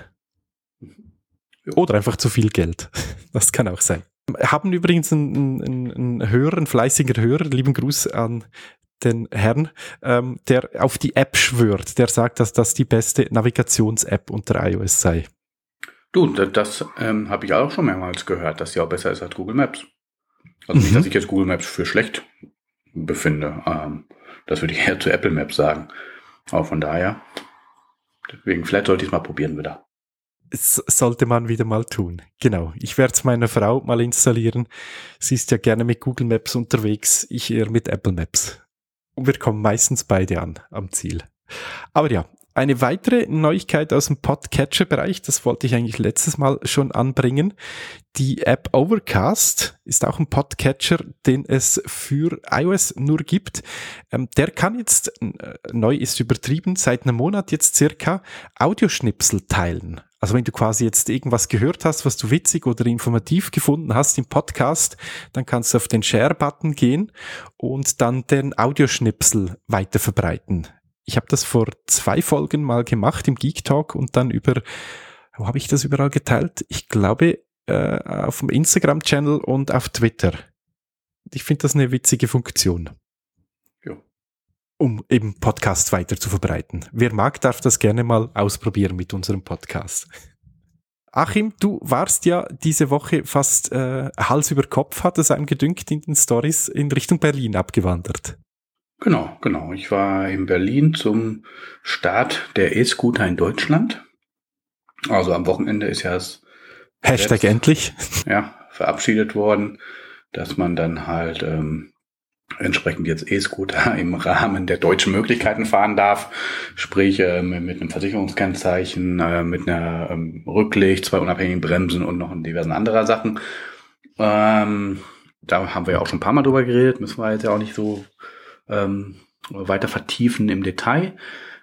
Oder einfach zu viel Geld. Das kann auch sein. Haben übrigens einen, einen, einen Hörer, ein fleißiger Hörer, lieben Gruß an den Herrn, ähm, der auf die App schwört, der sagt, dass das die beste Navigations-App unter iOS sei. Du, das, das ähm, habe ich auch schon mehrmals gehört, dass sie auch besser ist als Google Maps. Also mhm. nicht, dass ich jetzt Google Maps für schlecht befinde. Ähm, das würde ich eher zu Apple Maps sagen. Aber von daher, deswegen, vielleicht sollte ich es mal probieren wieder. Das sollte man wieder mal tun. Genau. Ich werde es meiner Frau mal installieren. Sie ist ja gerne mit Google Maps unterwegs, ich eher mit Apple Maps. Und wir kommen meistens beide an, am Ziel. Aber ja, eine weitere Neuigkeit aus dem Podcatcher-Bereich, das wollte ich eigentlich letztes Mal schon anbringen. Die App Overcast ist auch ein Podcatcher, den es für iOS nur gibt. Ähm, der kann jetzt, äh, neu ist übertrieben, seit einem Monat jetzt circa Audioschnipsel teilen. Also wenn du quasi jetzt irgendwas gehört hast, was du witzig oder informativ gefunden hast im Podcast, dann kannst du auf den Share-Button gehen und dann den Audioschnipsel weiter verbreiten. Ich habe das vor zwei Folgen mal gemacht im Geek Talk und dann über, wo habe ich das überall geteilt? Ich glaube äh, auf dem Instagram-Channel und auf Twitter. Ich finde das eine witzige Funktion. Ja. Um eben Podcasts weiter zu verbreiten. Wer mag, darf das gerne mal ausprobieren mit unserem Podcast. Achim, du warst ja diese Woche fast äh, Hals über Kopf, hat es einem gedünkt, in den Stories in Richtung Berlin abgewandert. Genau, genau. Ich war in Berlin zum Start der E-Scooter in Deutschland. Also am Wochenende ist ja das Hashtag Gesetz, endlich. Ja, verabschiedet worden, dass man dann halt ähm, entsprechend jetzt E-Scooter im Rahmen der deutschen Möglichkeiten fahren darf. Sprich äh, mit einem Versicherungskennzeichen, äh, mit einer ähm, Rücklicht, zwei unabhängigen Bremsen und noch diversen anderer Sachen. Ähm, da haben wir ja auch schon ein paar Mal drüber geredet. Müssen wir jetzt ja auch nicht so Ähm, weiter vertiefen im Detail.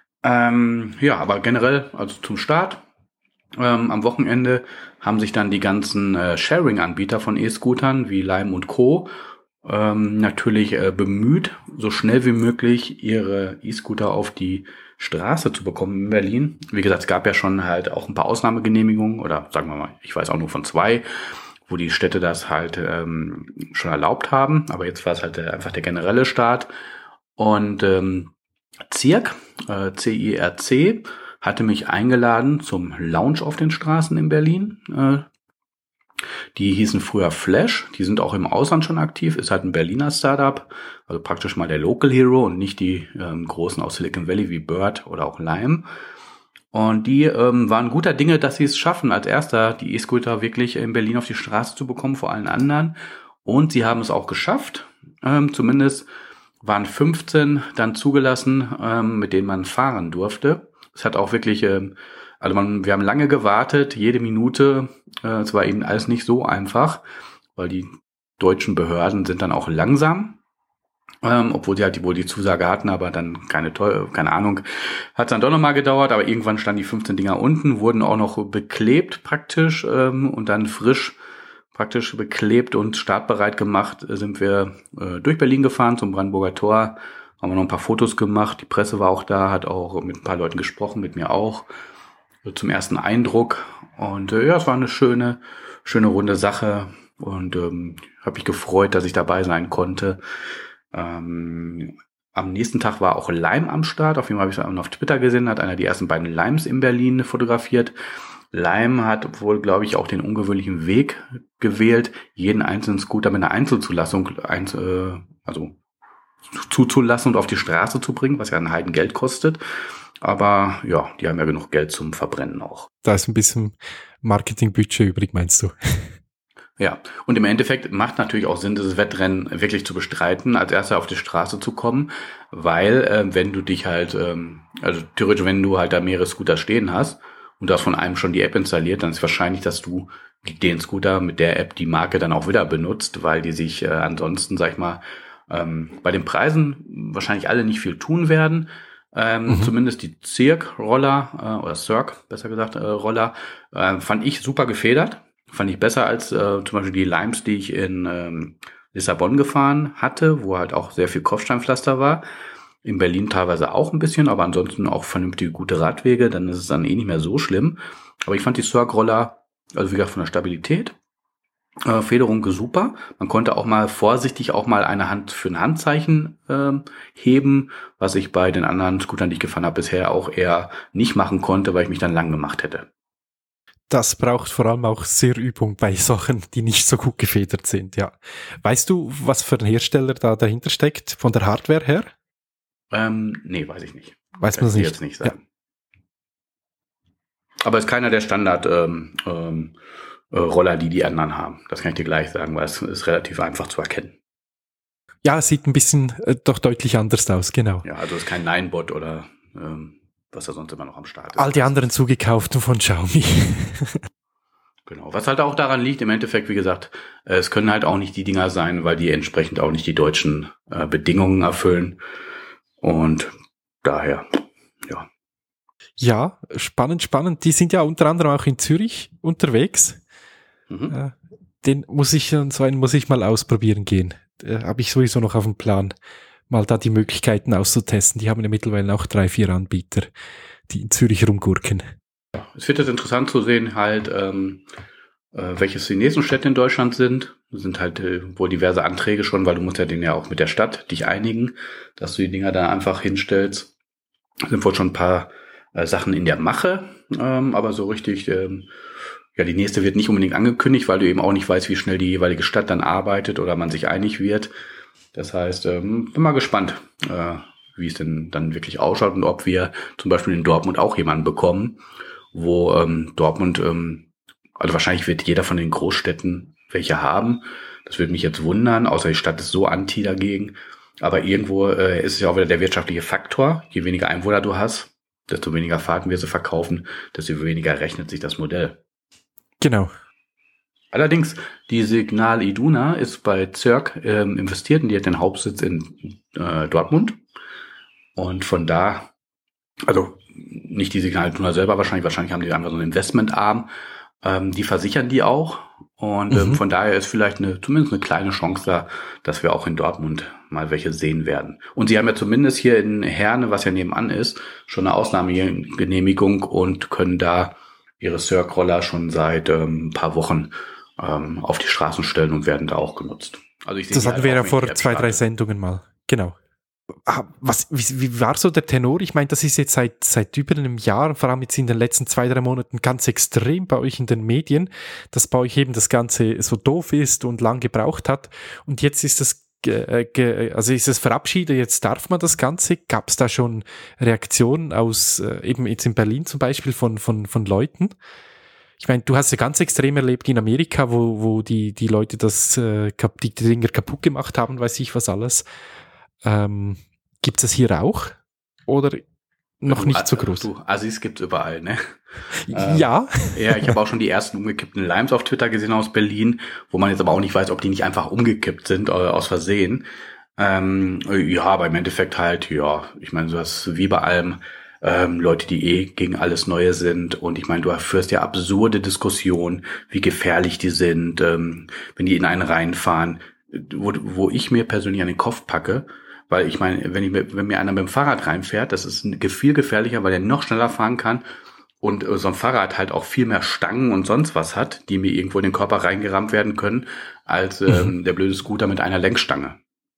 Ähm, ja, aber generell, also zum Start, ähm, am Wochenende haben sich dann die ganzen äh, Sharing-Anbieter von E-Scootern wie Lime und Co. Ähm, natürlich äh, bemüht, so schnell wie möglich ihre E-Scooter auf die Straße zu bekommen in Berlin. Wie gesagt, es gab ja schon halt auch ein paar Ausnahmegenehmigungen oder sagen wir mal, ich weiß auch nur von zwei, wo die Städte das halt ähm, schon erlaubt haben. Aber jetzt war es halt äh, einfach der generelle Start. Und ähm, Circ, äh, C I R C, hatte mich eingeladen zum Lounge auf den Straßen in Berlin. Äh, die hießen früher Flash. Die sind auch im Ausland schon aktiv. Ist halt ein Berliner Startup. Also praktisch mal der Local Hero und nicht die ähm, großen aus Silicon Valley wie Bird oder auch Lime. Und die ähm, waren guter Dinge, dass sie es schaffen, als erster die E-Scooter wirklich in Berlin auf die Straße zu bekommen, vor allen anderen. Und sie haben es auch geschafft. Ähm, zumindest waren fünfzehn dann zugelassen, ähm, mit denen man fahren durfte. Es hat auch wirklich, ähm, also man, wir haben lange gewartet, jede Minute. Äh, es war eben alles nicht so einfach, weil die deutschen Behörden sind dann auch langsam. Ähm, obwohl sie halt wohl die Zusage hatten, aber dann keine keine Ahnung, hat dann doch nochmal gedauert, aber irgendwann standen die fünfzehn Dinger unten, wurden auch noch beklebt praktisch ähm, und dann frisch praktisch beklebt und startbereit gemacht sind wir äh, durch Berlin gefahren zum Brandenburger Tor, haben wir noch ein paar Fotos gemacht, die Presse war auch da, hat auch mit ein paar Leuten gesprochen, mit mir auch, so zum ersten Eindruck und äh, ja, es war eine schöne, schöne runde Sache und ähm, habe mich gefreut, dass ich dabei sein konnte. Ähm, am nächsten Tag war auch Lime am Start, auf jeden Fall habe ich es auf Twitter gesehen, hat einer die ersten beiden Limes in Berlin fotografiert. Lime hat wohl, glaube ich, auch den ungewöhnlichen Weg gewählt, jeden einzelnen Scooter mit einer Einzelzulassung ein, äh, also zuzulassen und auf die Straße zu bringen, was ja ein Heidengeld kostet. Aber ja, die haben ja genug Geld zum Verbrennen auch. Da ist ein bisschen Marketingbudget übrig, meinst du? Ja, und im Endeffekt macht natürlich auch Sinn, dieses Wettrennen wirklich zu bestreiten, als erster auf die Straße zu kommen, weil äh, wenn du dich halt, ähm, also theoretisch, wenn du halt da mehrere Scooter stehen hast und du hast von einem schon die App installiert, dann ist wahrscheinlich, dass du den Scooter mit der App die Marke dann auch wieder benutzt, weil die sich äh, ansonsten, sag ich mal, ähm, bei den Preisen wahrscheinlich alle nicht viel tun werden. Ähm, mhm. Zumindest die Circ-Roller, äh, oder Circ, besser gesagt, äh, Roller, äh, fand ich super gefedert. Fand ich besser als äh, zum Beispiel die Limes, die ich in ähm, Lissabon gefahren hatte, wo halt auch sehr viel Kopfsteinpflaster war. In Berlin teilweise auch ein bisschen, aber ansonsten auch vernünftige, gute Radwege. Dann ist es dann eh nicht mehr so schlimm. Aber ich fand die Circ-Roller, also wie gesagt, von der Stabilität, äh, Federung super. Man konnte auch mal vorsichtig auch mal eine Hand für ein Handzeichen äh, heben, was ich bei den anderen Scootern, die ich gefahren habe, bisher auch eher nicht machen konnte, weil ich mich dann lang gemacht hätte. Das braucht vor allem auch sehr Übung bei Sachen, die nicht so gut gefedert sind, ja. Weißt du, was für ein Hersteller da dahinter steckt, von der Hardware her? Ähm, nee, weiß ich nicht. Weiß man das nicht? Jetzt nicht sagen. Aber ist keiner der Standard ähm, ähm, äh, Roller, die die anderen haben. Das kann ich dir gleich sagen, weil es ist relativ einfach zu erkennen. Ja, es sieht ein bisschen äh, doch deutlich anders aus, genau. Ja, also ist kein Ninebot oder ähm, was da sonst immer noch am Start ist. All die anderen zugekauften von Xiaomi. Genau, was halt auch daran liegt, im Endeffekt, wie gesagt, äh, es können halt auch nicht die Dinger sein, weil die entsprechend auch nicht die deutschen äh, Bedingungen erfüllen. Und daher, ja. Ja, spannend, spannend. Die sind ja unter anderem auch in Zürich unterwegs. Mhm. Äh, den muss ich, so einen muss ich mal ausprobieren gehen. Äh, Habe ich sowieso noch auf dem Plan, mal da die Möglichkeiten auszutesten. Die haben ja mittlerweile auch drei, vier Anbieter, die in Zürich rumgurken. Es wird jetzt interessant zu sehen, halt, ähm, äh, welches die nächsten Städte in Deutschland sind. Es sind halt äh, wohl diverse Anträge schon, weil du musst ja den ja auch mit der Stadt dich einigen, dass du die Dinger da einfach hinstellst. Es sind wohl schon ein paar äh, Sachen in der Mache, ähm, aber so richtig, ähm, ja, die nächste wird nicht unbedingt angekündigt, weil du eben auch nicht weißt, wie schnell die jeweilige Stadt dann arbeitet oder man sich einig wird. Das heißt, ähm, bin mal gespannt, äh, wie es denn dann wirklich ausschaut und ob wir zum Beispiel in Dortmund auch jemanden bekommen, wo ähm, Dortmund, ähm, also wahrscheinlich wird jeder von den Großstädten welche haben. Das würde mich jetzt wundern, außer die Stadt ist so anti dagegen. Aber irgendwo äh, ist es ja auch wieder der wirtschaftliche Faktor. Je weniger Einwohner du hast, desto weniger Fahrten wirst du verkaufen, desto weniger rechnet sich das Modell. Genau. Allerdings, die Signal Iduna ist bei Zirk ähm, investiert und die hat den Hauptsitz in äh, Dortmund. Und von da, also nicht die Signal Iduna selber wahrscheinlich, wahrscheinlich haben die einfach so einen Investmentarm. Ähm, die versichern die auch. Und ähm, mhm. von daher ist vielleicht eine zumindest eine kleine Chance da, dass wir auch in Dortmund mal welche sehen werden. Und sie haben ja zumindest hier in Herne, was ja nebenan ist, schon eine Ausnahmegenehmigung und können da ihre Cirque-Roller schon seit ähm, ein paar Wochen ähm, auf die Straßen stellen und werden da auch genutzt. Also ich sehe das hatten halt wir ja auch, vor zwei, drei Sendungen mal. Genau. Was, wie, wie war so der Tenor? Ich meine, das ist jetzt seit, seit über einem Jahr, vor allem jetzt in den letzten zwei, drei Monaten ganz extrem bei euch in den Medien, dass bei euch eben das Ganze so doof ist und lang gebraucht hat. Und jetzt ist das, äh, ge, also ist es verabschiedet, jetzt darf man das Ganze. Gab es da schon Reaktionen aus, äh, eben jetzt in Berlin zum Beispiel von, von, von Leuten? Ich meine, du hast ja ganz extrem erlebt in Amerika, wo, wo die, die Leute das, äh, die Dinger kaputt gemacht haben, weiß ich was alles. Ähm, gibt es hier auch? Oder noch du, nicht so groß? Du, Assis gibt's überall, ne? Ja. Ähm, ja, ich habe auch schon die ersten umgekippten Limes auf Twitter gesehen aus Berlin, wo man jetzt aber auch nicht weiß, ob die nicht einfach umgekippt sind, äh, aus Versehen. Ähm, ja, aber im Endeffekt halt, ja, ich meine, du hast wie bei allem ähm, Leute, die eh gegen alles Neue sind. Und ich meine, du führst ja absurde Diskussionen, wie gefährlich die sind, ähm, wenn die in einen reinfahren, wo, wo ich mir persönlich an den Kopf packe. Weil ich meine, wenn ich wenn mir einer mit dem Fahrrad reinfährt, das ist viel gefährlicher, weil er noch schneller fahren kann und so ein Fahrrad halt auch viel mehr Stangen und sonst was hat, die mir irgendwo in den Körper reingerammt werden können, als ähm, mhm. der blöde Scooter mit einer Lenkstange.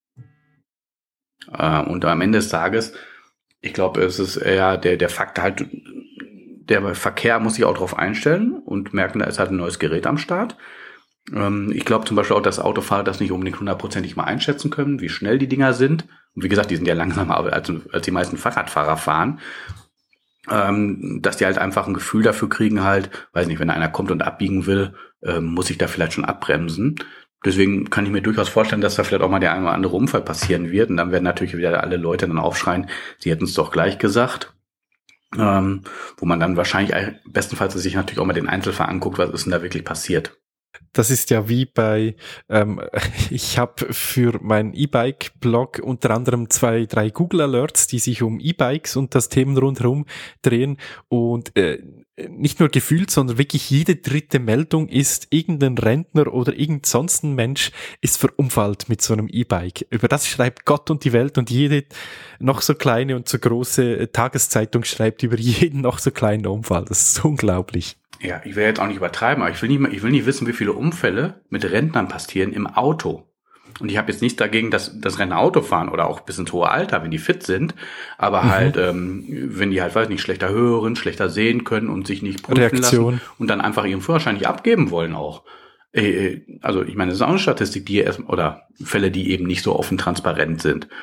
Äh, und am Ende des Tages, ich glaube, es ist eher der der Fakt halt, der Verkehr muss sich auch darauf einstellen und merken, da ist halt ein neues Gerät am Start. Ich glaube zum Beispiel auch, dass Autofahrer das nicht unbedingt hundertprozentig mal einschätzen können, wie schnell die Dinger sind. Und wie gesagt, die sind ja langsamer als, als die meisten Fahrradfahrer fahren. Ähm, dass die halt einfach ein Gefühl dafür kriegen halt, weiß nicht, wenn einer kommt und abbiegen will, ähm, muss ich da vielleicht schon abbremsen. Deswegen kann ich mir durchaus vorstellen, dass da vielleicht auch mal der eine oder andere Unfall passieren wird. Und dann werden natürlich wieder alle Leute dann aufschreien, sie hätten es doch gleich gesagt. Ähm, wo man dann wahrscheinlich bestenfalls sich natürlich auch mal den Einzelfall anguckt, was ist denn da wirklich passiert. Das ist ja wie bei, ähm, ich habe für meinen E-Bike-Blog unter anderem zwei, drei Google-Alerts, die sich um E-Bikes und das Themen rundherum drehen und äh, nicht nur gefühlt, sondern wirklich jede dritte Meldung ist, irgendein Rentner oder irgend sonst ein Mensch ist verunfallt mit so einem E-Bike. Über das schreibt Gott und die Welt und jede noch so kleine und so große Tageszeitung schreibt über jeden noch so kleinen Unfall. Das ist unglaublich. Ja, ich will jetzt auch nicht übertreiben, aber ich will nicht, ich will nicht wissen, wie viele Unfälle mit Rentnern passieren im Auto. Und ich habe jetzt nichts dagegen, dass das Rentner Auto fahren oder auch bis ins hohe Alter, wenn die fit sind. Aber mhm. halt, ähm, wenn die halt, weiß nicht, schlechter hören, schlechter sehen können und sich nicht prüfen Reaktion. lassen und dann einfach ihren Führerschein nicht abgeben wollen auch. Äh, also ich meine, das ist auch eine Statistik, die erst, oder Fälle, die eben nicht so offen transparent sind.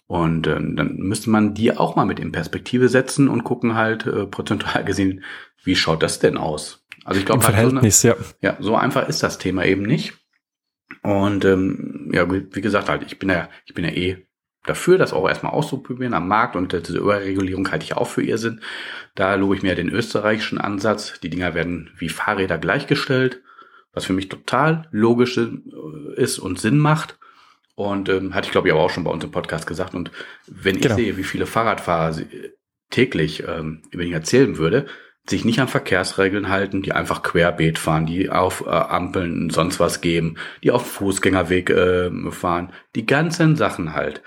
Und äh, dann müsste man die auch mal mit in Perspektive setzen und gucken halt äh, prozentual gesehen, wie schaut das denn aus? Also ich glaube, Im Verhältnis, halt so eine, ja. ja, so einfach ist das Thema eben nicht. Und ähm, ja, wie gesagt, halt, ich bin ja, ich bin ja eh dafür, das auch erstmal auszuprobieren am Markt, und diese Überregulierung halte ich auch für Irrsinn. Da lobe ich mir den österreichischen Ansatz. Die Dinger werden wie Fahrräder gleichgestellt, was für mich total logisch ist und Sinn macht. Und ähm, hatte ich, glaube ich, aber auch schon bei uns im Podcast gesagt. Und wenn ich genau. sehe, wie viele Fahrradfahrer täglich ähm, über ihn erzählen würde, sich nicht an Verkehrsregeln halten, die einfach querbeet fahren, die auf äh, Ampeln sonst was geben, die auf Fußgängerweg äh, fahren, die ganzen Sachen halt.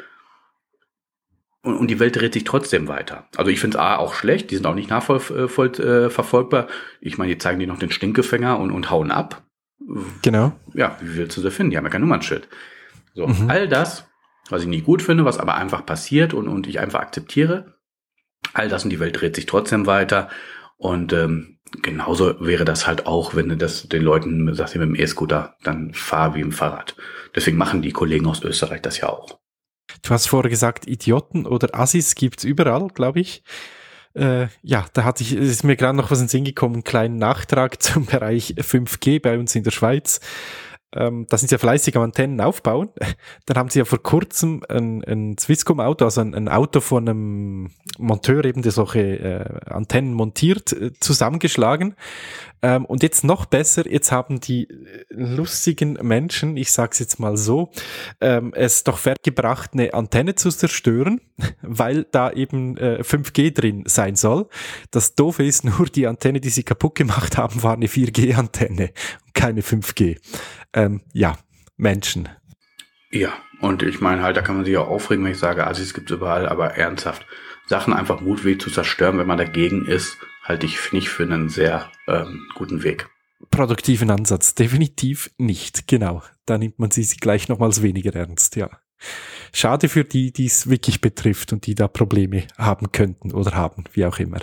Und, und die Welt dreht sich trotzdem weiter. Also ich finde es A auch schlecht, die sind auch nicht nachverfolgbar. Ich meine, die zeigen dir noch den Stinkefänger und, und hauen ab. Genau. Ja, wie willst du sie finden? Die haben ja kein Nummernschild. So, mhm. all das, was ich nicht gut finde, was aber einfach passiert und, und ich einfach akzeptiere, all das und die Welt dreht sich trotzdem weiter. Und ähm, genauso wäre das halt auch, wenn du das den Leuten sagst, mit dem E-Scooter, dann fahr wie im Fahrrad. Deswegen machen die Kollegen aus Österreich das ja auch. Du hast vorher gesagt, Idioten oder Assis gibt's überall, glaube ich. Äh, ja, da hatte ich, ist mir gerade noch was in den Sinn gekommen, einen kleinen Nachtrag zum Bereich fünf G bei uns in der Schweiz. Ähm, da sind sie ja fleißig am Antennen aufbauen. Dann haben sie ja vor kurzem ein, ein Swisscom-Auto, also ein, ein Auto von einem Monteur, eben der solche äh, Antennen montiert, äh, zusammengeschlagen. Ähm, und jetzt noch besser, jetzt haben die lustigen Menschen, ich sag's jetzt mal so, ähm, es doch fertiggebracht, eine Antenne zu zerstören, weil da eben äh, fünf G drin sein soll. Das Doofe ist nur, die Antenne, die sie kaputt gemacht haben, war eine vier G Antenne und keine fünf G. Ähm, ja, Menschen. Ja, und ich meine halt, da kann man sich auch aufregen, wenn ich sage, also es gibt überall, aber ernsthaft, Sachen einfach mutwillig zu zerstören, wenn man dagegen ist, halte ich nicht für einen sehr ähm, guten Weg. Produktiven Ansatz, definitiv nicht, genau. Da nimmt man sie gleich nochmals weniger ernst, ja. Schade für die, die es wirklich betrifft und die da Probleme haben könnten oder haben, wie auch immer.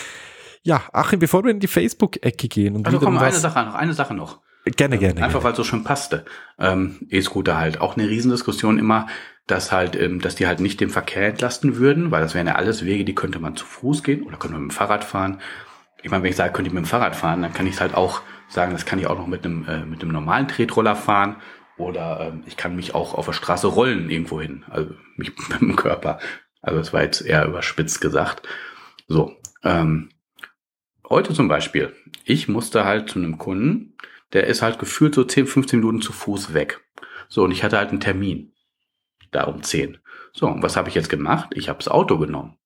Ja, Achim, bevor wir in die Facebook-Ecke gehen und also wieder komm, um eine was Sache noch, eine Sache noch. Gerne, gerne. Einfach, gerne. weil es so schön passte. Ähm, E-Scooter halt. Auch eine Riesendiskussion immer, dass halt, ähm, dass die halt nicht den Verkehr entlasten würden, weil das wären ja alles Wege, die könnte man zu Fuß gehen oder könnte man mit dem Fahrrad fahren. Ich meine, wenn ich sage, könnte ich mit dem Fahrrad fahren, dann kann ich es halt auch sagen, das kann ich auch noch mit einem, äh, mit einem normalen Tretroller fahren oder ähm, ich kann mich auch auf der Straße rollen irgendwo hin, also mich mit dem Körper. Also das war jetzt eher überspitzt gesagt. So, ähm, heute zum Beispiel, ich musste halt zu einem Kunden, der ist halt gefühlt so zehn, fünfzehn Minuten zu Fuß weg. So, und ich hatte halt einen Termin. Da um zehn. So, und was habe ich jetzt gemacht? Ich habe das Auto genommen.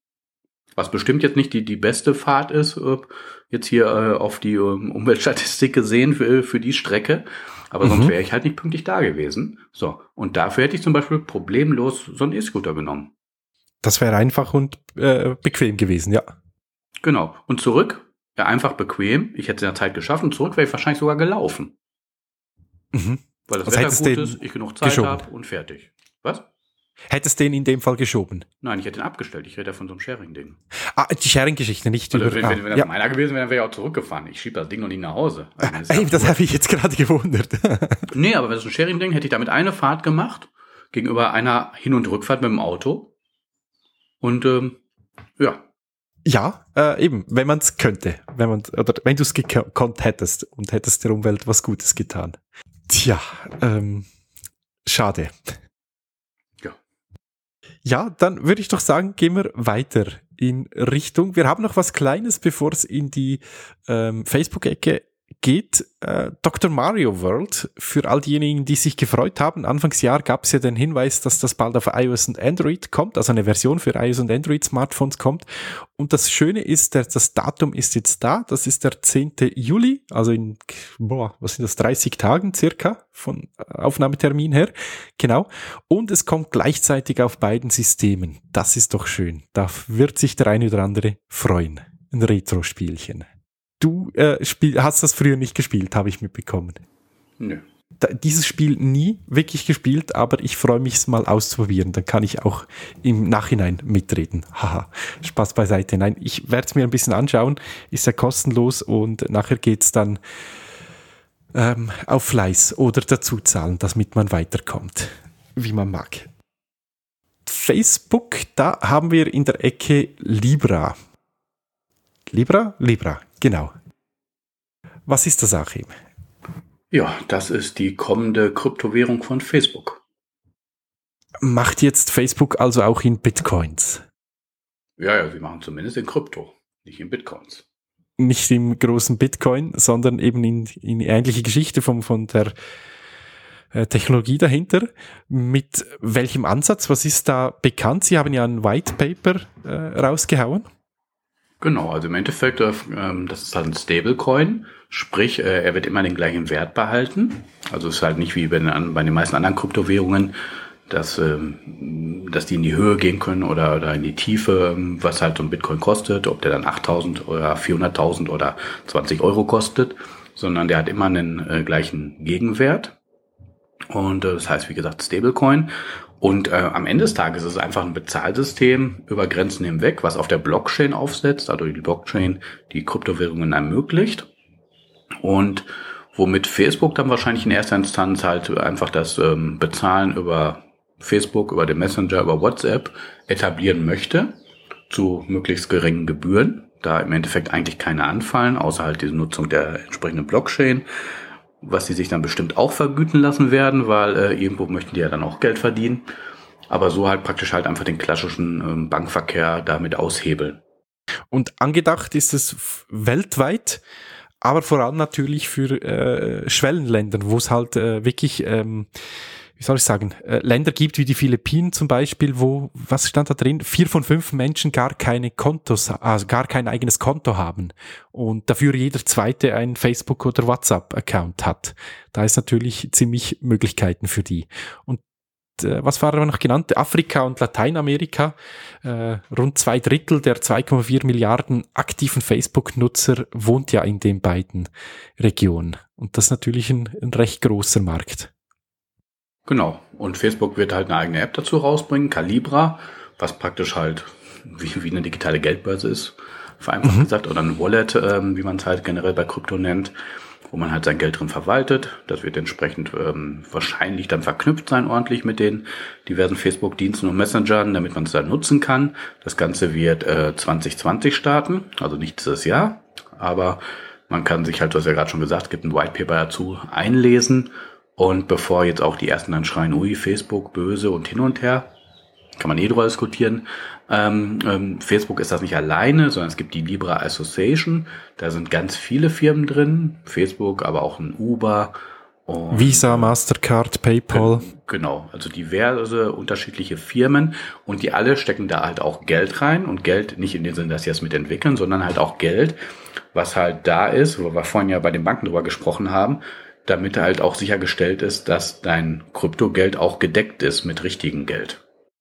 Was bestimmt jetzt nicht die, die beste Fahrt ist, äh, jetzt hier äh, auf die äh, Umweltstatistik gesehen für, für die Strecke. Aber mhm. sonst wäre ich halt nicht pünktlich da gewesen. So, und dafür hätte ich zum Beispiel problemlos so einen E-Scooter genommen. Das wäre einfach und äh, bequem gewesen, ja. Genau. Und zurück? Ja, einfach bequem. Ich hätte es in der Zeit geschafft und zurück wäre ich wahrscheinlich sogar gelaufen. Mhm. Weil das Was Wetter gut ist, ich genug Zeit habe und fertig. Was? Hättest du den in dem Fall geschoben? Nein, ich hätte ihn abgestellt. Ich rede ja von so einem Sharing-Ding. Ah, die Sharing-Geschichte, nicht also, über... Wenn, ah, wenn, wenn das ja. meiner gewesen wäre, dann wäre ich auch zurückgefahren. Ich schiebe das Ding noch nicht nach Hause. Also, das Ey, das habe ich jetzt gerade gewundert. Nee, aber wenn es ein Sharing-Ding, hätte ich damit eine Fahrt gemacht, gegenüber einer Hin- und Rückfahrt mit dem Auto. Und, ähm, ja. Ja, äh, eben, wenn man es könnte, wenn man oder wenn du es gekonnt hättest und hättest der Umwelt was Gutes getan. Tja, ähm, schade. Ja. Ja, dann würde ich doch sagen, gehen wir weiter in Richtung. Wir haben noch was Kleines, bevor es in die ähm, Facebook-Ecke geht. Äh, Doktor Mario World, für all diejenigen, die sich gefreut haben. Anfangsjahr gab es ja den Hinweis, dass das bald auf iOS und Android kommt, also eine Version für iOS und Android Smartphones kommt. Und das Schöne ist, der, das Datum ist jetzt da. Das ist der zehnten Juli, also in, boah, was sind das, dreißig Tagen circa von Aufnahmetermin her. Genau. Und es kommt gleichzeitig auf beiden Systemen. Das ist doch schön. Da wird sich der eine oder andere freuen. Ein Retro-Spielchen. Du äh, spiel, hast das früher nicht gespielt, habe ich mitbekommen. Nö. Da, dieses Spiel nie wirklich gespielt, aber ich freue mich, es mal auszuprobieren. Dann kann ich auch im Nachhinein mitreden. Haha, Spaß beiseite. Nein, ich werde es mir ein bisschen anschauen. Ist ja kostenlos und nachher geht's dann ähm, auf Fleiß oder dazu zahlen, damit man weiterkommt, wie man mag. Facebook, da haben wir in der Ecke Libra. Libra? Libra, genau. Was ist das, Achim? Ja, das ist die kommende Kryptowährung von Facebook. Macht jetzt Facebook also auch in Bitcoins? Ja, ja, sie machen zumindest in Krypto, nicht in Bitcoins. Nicht im großen Bitcoin, sondern eben in, in ähnliche Geschichte von, von der äh, Technologie dahinter. Mit welchem Ansatz? Was ist da bekannt? Sie haben ja ein White Paper äh, rausgehauen. Genau, also im Endeffekt, äh, das ist halt ein Stablecoin, sprich, äh, er wird immer den gleichen Wert behalten. Also es ist halt nicht wie bei den, bei den meisten anderen Kryptowährungen, dass, ähm, dass die in die Höhe gehen können oder, oder in die Tiefe, was halt so ein Bitcoin kostet, ob der dann achttausend oder vierhunderttausend oder zwanzig Euro kostet, sondern der hat immer einen äh, gleichen Gegenwert. Und äh, das heißt, wie gesagt, Stablecoin. Und äh, am Ende des Tages ist es einfach ein Bezahlsystem über Grenzen hinweg, was auf der Blockchain aufsetzt, also die Blockchain die Kryptowährungen ermöglicht. Und womit Facebook dann wahrscheinlich in erster Instanz halt einfach das ähm, Bezahlen über Facebook, über den Messenger, über WhatsApp etablieren möchte, zu möglichst geringen Gebühren, da im Endeffekt eigentlich keine anfallen, außer halt diese Nutzung der entsprechenden Blockchain, was sie sich dann bestimmt auch vergüten lassen werden, weil äh, irgendwo möchten die ja dann auch Geld verdienen, aber so halt praktisch halt einfach den klassischen ähm, Bankverkehr damit aushebeln. Und angedacht ist es f- weltweit, aber vor allem natürlich für äh, Schwellenländer, wo es halt äh, wirklich, ähm, wie soll ich sagen, äh, Länder gibt wie die Philippinen zum Beispiel, wo, was stand da drin, vier von fünf Menschen gar keine Kontos, also gar kein eigenes Konto haben und dafür jeder zweite einen Facebook- oder WhatsApp-Account hat. Da ist natürlich ziemlich Möglichkeiten für die. Und was war aber noch genannt? Afrika und Lateinamerika. Äh, rund zwei Drittel der zwei Komma vier Milliarden aktiven Facebook-Nutzer wohnt ja in den beiden Regionen. Und das ist natürlich ein, ein recht großer Markt. Genau. Und Facebook wird halt eine eigene App dazu rausbringen, Calibra, was praktisch halt wie, wie eine digitale Geldbörse ist, vereinfacht mhm. gesagt, oder ein Wallet, ähm, wie man es halt generell bei Krypto nennt, wo man halt sein Geld drin verwaltet. Das wird entsprechend ähm, wahrscheinlich dann verknüpft sein, ordentlich mit den diversen Facebook-Diensten und Messengern, damit man es dann nutzen kann. Das Ganze wird äh, zwanzig zwanzig starten, also nicht dieses Jahr, aber man kann sich halt, du hast ja gerade schon gesagt, es gibt ein White Paper dazu, einlesen. Und bevor jetzt auch die ersten dann schreien, ui, Facebook, böse und hin und her, kann man eh drüber diskutieren. Ähm, ähm, Facebook ist das nicht alleine, sondern es gibt die Libra Association. Da sind ganz viele Firmen drin. Facebook, aber auch ein Uber. Und, Visa, Mastercard, PayPal. Genau, also diverse unterschiedliche Firmen. Und die alle stecken da halt auch Geld rein. Und Geld nicht in dem Sinne, dass sie das mitentwickeln, sondern halt auch Geld, was halt da ist, wo wir vorhin ja bei den Banken drüber gesprochen haben, damit halt auch sichergestellt ist, dass dein Kryptogeld auch gedeckt ist mit richtigem Geld.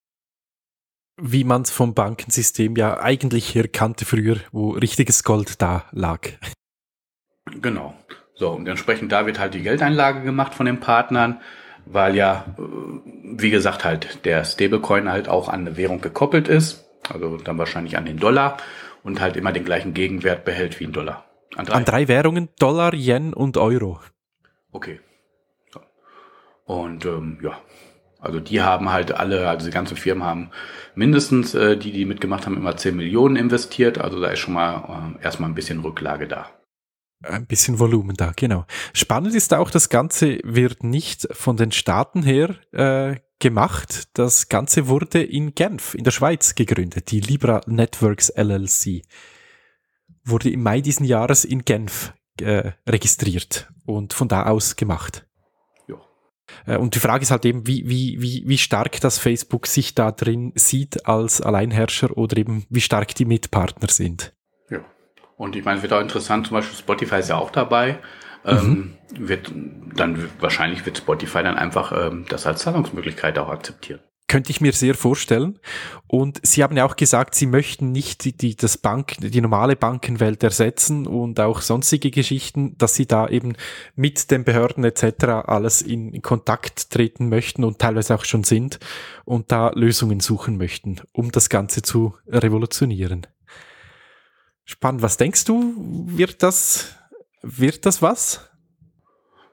Wie man es vom Bankensystem ja eigentlich her kannte früher, wo richtiges Gold da lag. Genau. So, und entsprechend da wird halt die Geldeinlage gemacht von den Partnern, weil ja, wie gesagt, halt der Stablecoin halt auch an eine Währung gekoppelt ist, also dann wahrscheinlich an den Dollar und halt immer den gleichen Gegenwert behält wie ein Dollar. An drei, an drei Währungen, Dollar, Yen und Euro. Okay. So. Und ähm, ja, also die haben halt alle, also die ganzen Firmen haben mindestens, äh, die, die mitgemacht haben, immer zehn Millionen investiert. Also da ist schon mal äh, erstmal ein bisschen Rücklage da. Ein bisschen Volumen da, genau. Spannend ist auch, das Ganze wird nicht von den Staaten her äh, gemacht. Das Ganze wurde in Genf, in der Schweiz, gegründet. Die Libra Networks L L C wurde im Mai diesen Jahres in Genf äh, registriert und von da aus gemacht. Ja. Und die Frage ist halt eben, wie, wie, wie, wie stark das Facebook sich da drin sieht als Alleinherrscher oder eben wie stark die Mitpartner sind. Ja. Und ich meine, es wird auch interessant, zum Beispiel Spotify ist ja auch dabei. Mhm. Ähm, wird dann wahrscheinlich wird Spotify dann einfach ähm, das als Zahlungsmöglichkeit auch akzeptieren. Könnte ich mir sehr vorstellen. Und Sie haben ja auch gesagt, Sie möchten nicht die, die, das Bank, die normale Bankenwelt ersetzen und auch sonstige Geschichten, dass Sie da eben mit den Behörden et cetera alles in, in Kontakt treten möchten und teilweise auch schon sind und da Lösungen suchen möchten, um das Ganze zu revolutionieren. Spannend. Was denkst du, wird das, wird das was?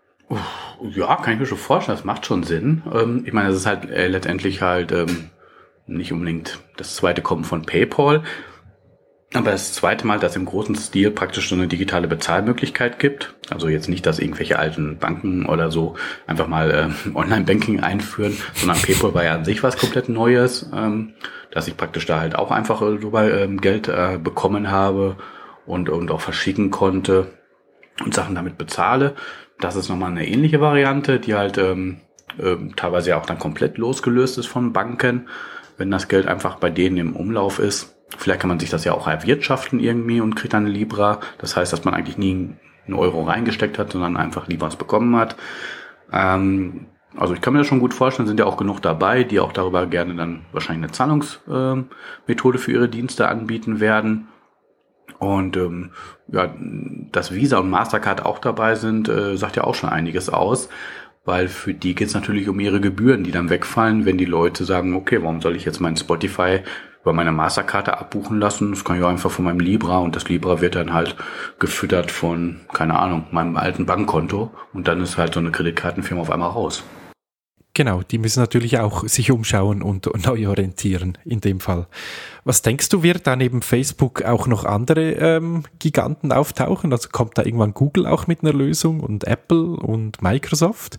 Ja, kann ich mir schon vorstellen, das macht schon Sinn. Ähm, ich meine, es ist halt äh, letztendlich halt ähm, nicht unbedingt das zweite Kommen von PayPal, aber das zweite Mal, dass im großen Stil praktisch so eine digitale Bezahlmöglichkeit gibt. Also jetzt nicht, dass irgendwelche alten Banken oder so einfach mal äh, Online-Banking einführen, sondern PayPal war ja an sich was komplett Neues, ähm, dass ich praktisch da halt auch einfach darüber ähm, Geld äh, bekommen habe und, und auch verschicken konnte und Sachen damit bezahle. Das ist nochmal eine ähnliche Variante, die halt ähm, äh, teilweise ja auch dann komplett losgelöst ist von Banken, wenn das Geld einfach bei denen im Umlauf ist. Vielleicht kann man sich das ja auch erwirtschaften irgendwie und kriegt dann eine Libra. Das heißt, dass man eigentlich nie einen Euro reingesteckt hat, sondern einfach Libras bekommen hat. Ähm, also ich kann mir das schon gut vorstellen, sind ja auch genug dabei, die auch darüber gerne dann wahrscheinlich eine Zahlungsmethode äh, für ihre Dienste anbieten werden. Und ähm, ja, dass Visa und Mastercard auch dabei sind, äh, sagt ja auch schon einiges aus. Weil für die geht es natürlich um ihre Gebühren, die dann wegfallen, wenn die Leute sagen, okay, warum soll ich jetzt mein Spotify über meine Masterkarte abbuchen lassen? Das kann ich auch einfach von meinem Libra und das Libra wird dann halt gefüttert von, keine Ahnung, meinem alten Bankkonto und dann ist halt so eine Kreditkartenfirma auf einmal raus. Genau, die müssen natürlich auch sich umschauen und, und neu orientieren in dem Fall. Was denkst du, wird da neben Facebook auch noch andere ähm, Giganten auftauchen? Also kommt da irgendwann Google auch mit einer Lösung und Apple und Microsoft?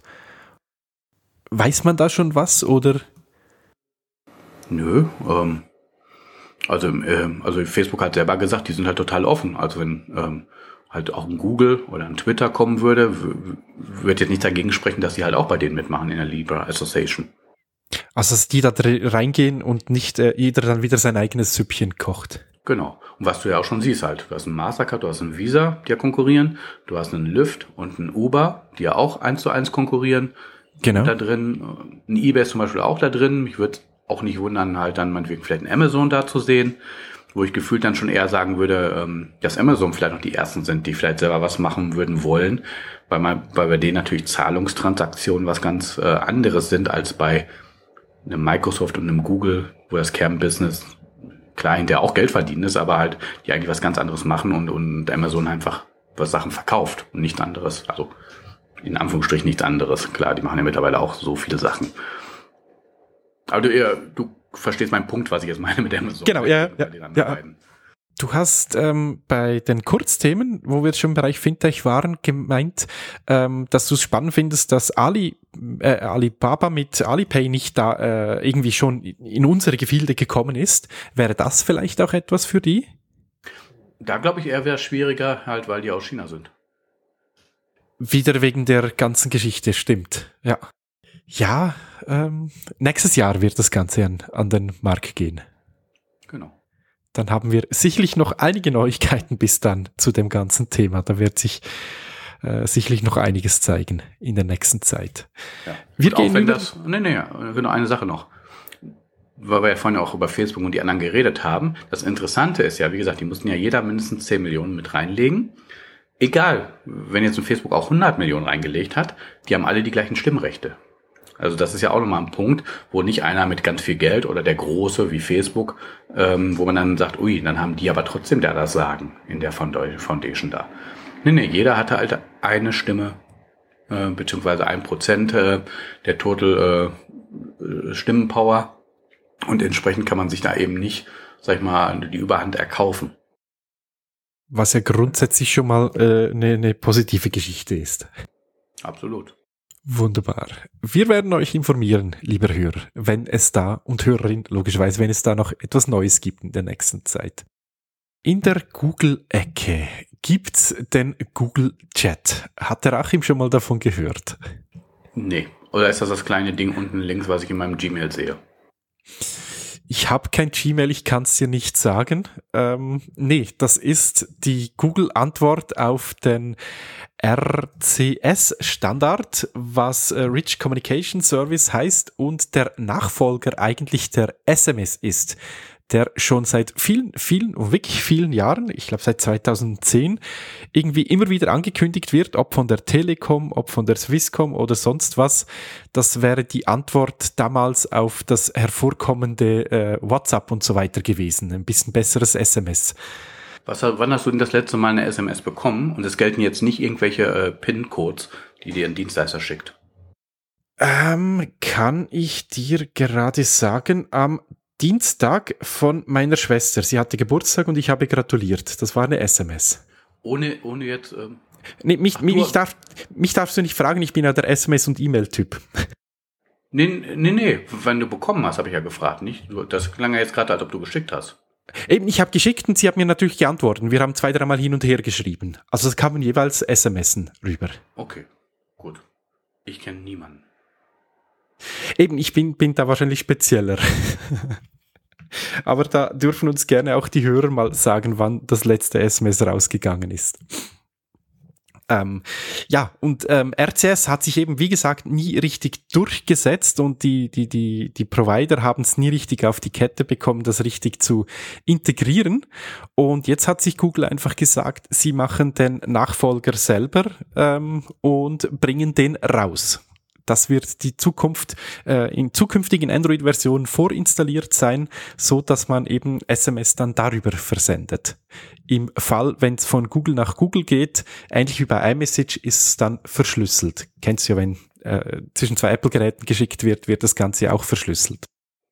Weiß man da schon was oder? Nö, ähm, also, äh, also Facebook hat selber gesagt, die sind halt total offen. Also wenn ähm, halt auch ein Google oder ein Twitter kommen würde, w- wird jetzt nicht dagegen sprechen, dass sie halt auch bei denen mitmachen in der Libra Association. Also dass die da dr- reingehen und nicht äh, jeder dann wieder sein eigenes Süppchen kocht. Genau. Und was du ja auch schon siehst halt, du hast einen Mastercard, du hast einen Visa, die ja konkurrieren, du hast einen Lyft und einen Uber, die ja auch eins zu eins konkurrieren. Genau. Da drin, ein eBay ist zum Beispiel auch da drin. Mich würde auch nicht wundern, halt dann meinetwegen vielleicht ein Amazon da zu sehen, wo ich gefühlt dann schon eher sagen würde, dass Amazon vielleicht noch die ersten sind, die vielleicht selber was machen würden wollen, weil man, weil bei denen natürlich Zahlungstransaktionen was ganz äh, anderes sind als bei einem Microsoft und einem Google, wo das Kernbusiness klar hinterher auch Geld verdienen ist, aber halt die eigentlich was ganz anderes machen und, und Amazon einfach was Sachen verkauft und nichts anderes. Also in Anführungsstrichen nichts anderes. Klar, die machen ja mittlerweile auch so viele Sachen. Aber du, ja, du verstehst meinen Punkt, was ich jetzt meine mit Amazon. Genau, ja, ja, ja. Beiden. Du hast ähm, bei den Kurzthemen, wo wir jetzt schon im Bereich Fintech waren, gemeint, ähm, dass du es spannend findest, dass Ali, äh, Alibaba mit Alipay nicht da äh, irgendwie schon in unsere Gefilde gekommen ist. Wäre das vielleicht auch etwas für die? Da glaube ich eher wäre es schwieriger, halt, weil die aus China sind. Wieder wegen der ganzen Geschichte, stimmt. Ja, ja ähm, nächstes Jahr wird das Ganze an, an den Markt gehen. Genau. Dann haben wir sicherlich noch einige Neuigkeiten bis dann zu dem ganzen Thema. Da wird sich äh, sicherlich noch einiges zeigen in der nächsten Zeit. Ja. Wir und gehen auch wenn über das, nee, nee, genau, eine Sache noch. Weil wir ja vorhin auch über Facebook und die anderen geredet haben. Das Interessante ist ja, wie gesagt, die mussten ja jeder mindestens zehn Millionen mit reinlegen. Egal, wenn jetzt ein Facebook auch hundert Millionen reingelegt hat, die haben alle die gleichen Stimmrechte. Also das ist ja auch nochmal ein Punkt, wo nicht einer mit ganz viel Geld oder der Große wie Facebook, ähm, wo man dann sagt, ui, dann haben die aber trotzdem da das Sagen in der Foundation da. Nee, nee, jeder hatte halt eine Stimme, äh, beziehungsweise ein Prozent äh, der Total äh, Stimmenpower und entsprechend kann man sich da eben nicht, sag ich mal, die Überhand erkaufen. Was ja grundsätzlich schon mal äh, eine, eine positive Geschichte ist. Absolut. Wunderbar. Wir werden euch informieren, lieber Hörer, wenn es da und Hörerin, logischerweise, wenn es da noch etwas Neues gibt in der nächsten Zeit. In der Google-Ecke gibt's den Google Chat. Hat der Achim schon mal davon gehört? Nee. Oder ist das das kleine Ding unten links, was ich in meinem Gmail sehe? Ich habe kein Gmail, ich kann es dir nicht sagen. Ähm, nee, das ist die Google-Antwort auf den R C S-Standard, was äh, Rich Communication Service heißt und der Nachfolger eigentlich der S M S ist, der schon seit vielen, vielen und wirklich vielen Jahren, ich glaube seit zweitausendzehn, irgendwie immer wieder angekündigt wird, ob von der Telekom, ob von der Swisscom oder sonst was. Das wäre die Antwort damals auf das hervorkommende äh, WhatsApp und so weiter gewesen. Ein bisschen besseres S M S. Was, wann hast du denn das letzte Mal eine S M S bekommen? Und es gelten jetzt nicht irgendwelche äh, PIN-Codes, die dir ein Dienstleister schickt. Ähm, kann ich dir gerade sagen, am Dienstag von meiner Schwester. Sie hatte Geburtstag und ich habe gratuliert. Das war eine S M S. Ohne, ohne jetzt... Ähm nee, mich, Ach, mich, du- mich, darf, mich darfst du nicht fragen, ich bin ja der S M S- und E-Mail-Typ. Nee, nee, nee, wenn du bekommen hast, habe ich ja gefragt, nicht? Du- Das klang ja jetzt gerade, als ob du geschickt hast. Eben, ich habe geschickt und sie hat mir natürlich geantwortet. Wir haben zwei, dreimal hin und her geschrieben. Also es kamen jeweils S M S rüber. Okay, gut. Ich kenne niemanden. Eben, ich bin, bin da wahrscheinlich spezieller. Aber da dürfen uns gerne auch die Hörer mal sagen, wann das letzte S M S rausgegangen ist. Ähm, ja, und ähm, R C S hat sich eben, wie gesagt, nie richtig durchgesetzt und die, die, die, die Provider haben es nie richtig auf die Kette bekommen, das richtig zu integrieren. Und jetzt hat sich Google einfach gesagt, sie machen den Nachfolger selber ähm, und bringen den raus. Das wird die Zukunft äh, in zukünftigen Android-Versionen vorinstalliert sein, so dass man eben S M S dann darüber versendet. Im Fall, wenn es von Google nach Google geht, ähnlich wie bei iMessage, ist es dann verschlüsselt. Kennst du ja, wenn äh, zwischen zwei Apple-Geräten geschickt wird, wird das Ganze auch verschlüsselt.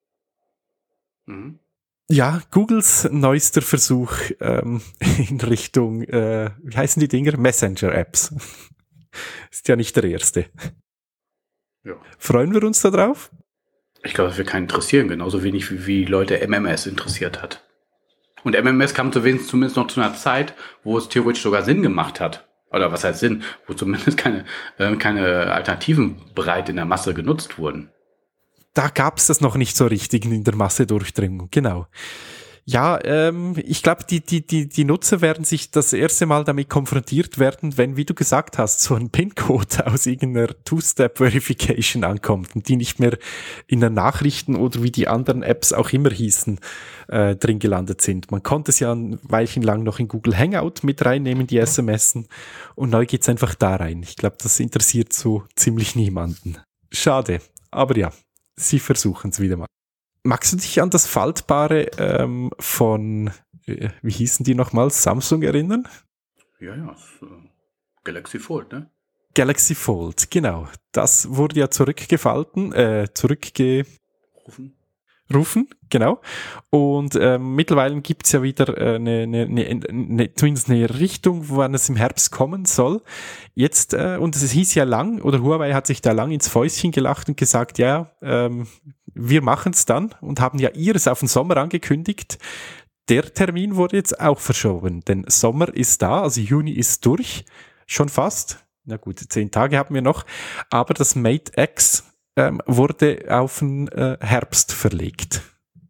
Mhm. Ja, Googles neuester Versuch ähm, in Richtung, äh, wie heißen die Dinger? Messenger-Apps. Ist ja nicht der erste. Ja. Freuen wir uns da drauf? Ich glaube, das wird keinen interessieren, genauso wenig wie, wie Leute M M S interessiert hat. Und M M S kam zumindest noch zu einer Zeit, wo es theoretisch sogar Sinn gemacht hat. Oder was heißt Sinn? Wo zumindest keine, äh, keine Alternativen breit in der Masse genutzt wurden. Da gab es das noch nicht so richtig in der Massedurchdringung, genau. Ja, ähm, ich glaube, die, die, die, die Nutzer werden sich das erste Mal damit konfrontiert werden, wenn, wie du gesagt hast, so ein PIN-Code aus irgendeiner Two-Step-Verification ankommt und die nicht mehr in den Nachrichten oder wie die anderen Apps auch immer hießen, äh, drin gelandet sind. Man konnte es ja ein Weilchen lang noch in Google Hangout mit reinnehmen, die S M S, und neu geht's einfach da rein. Ich glaube, das interessiert so ziemlich niemanden. Schade, aber ja, sie versuchen es wieder mal. Magst du dich an das Faltbare ähm, von, äh, wie hießen die nochmal, Samsung erinnern? Ja, ja, das, äh, Galaxy Fold, ne? Galaxy Fold, genau. Das wurde ja zurückgefalten, äh, zurückgerufen, Rufen. genau. Und ähm, mittlerweile gibt's ja wieder äh, eine, eine, eine, eine, zumindest eine Richtung, wann es im Herbst kommen soll. Jetzt, äh, und es hieß ja lang, oder Huawei hat sich da lang ins Fäustchen gelacht und gesagt, ja, ähm, wir machen es dann und haben ja ihres auf den Sommer angekündigt. Der Termin wurde jetzt auch verschoben, denn Sommer ist da, also Juni ist durch, schon fast. Na gut, zehn Tage haben wir noch, aber das Mate X ähm, wurde auf den äh, Herbst verlegt.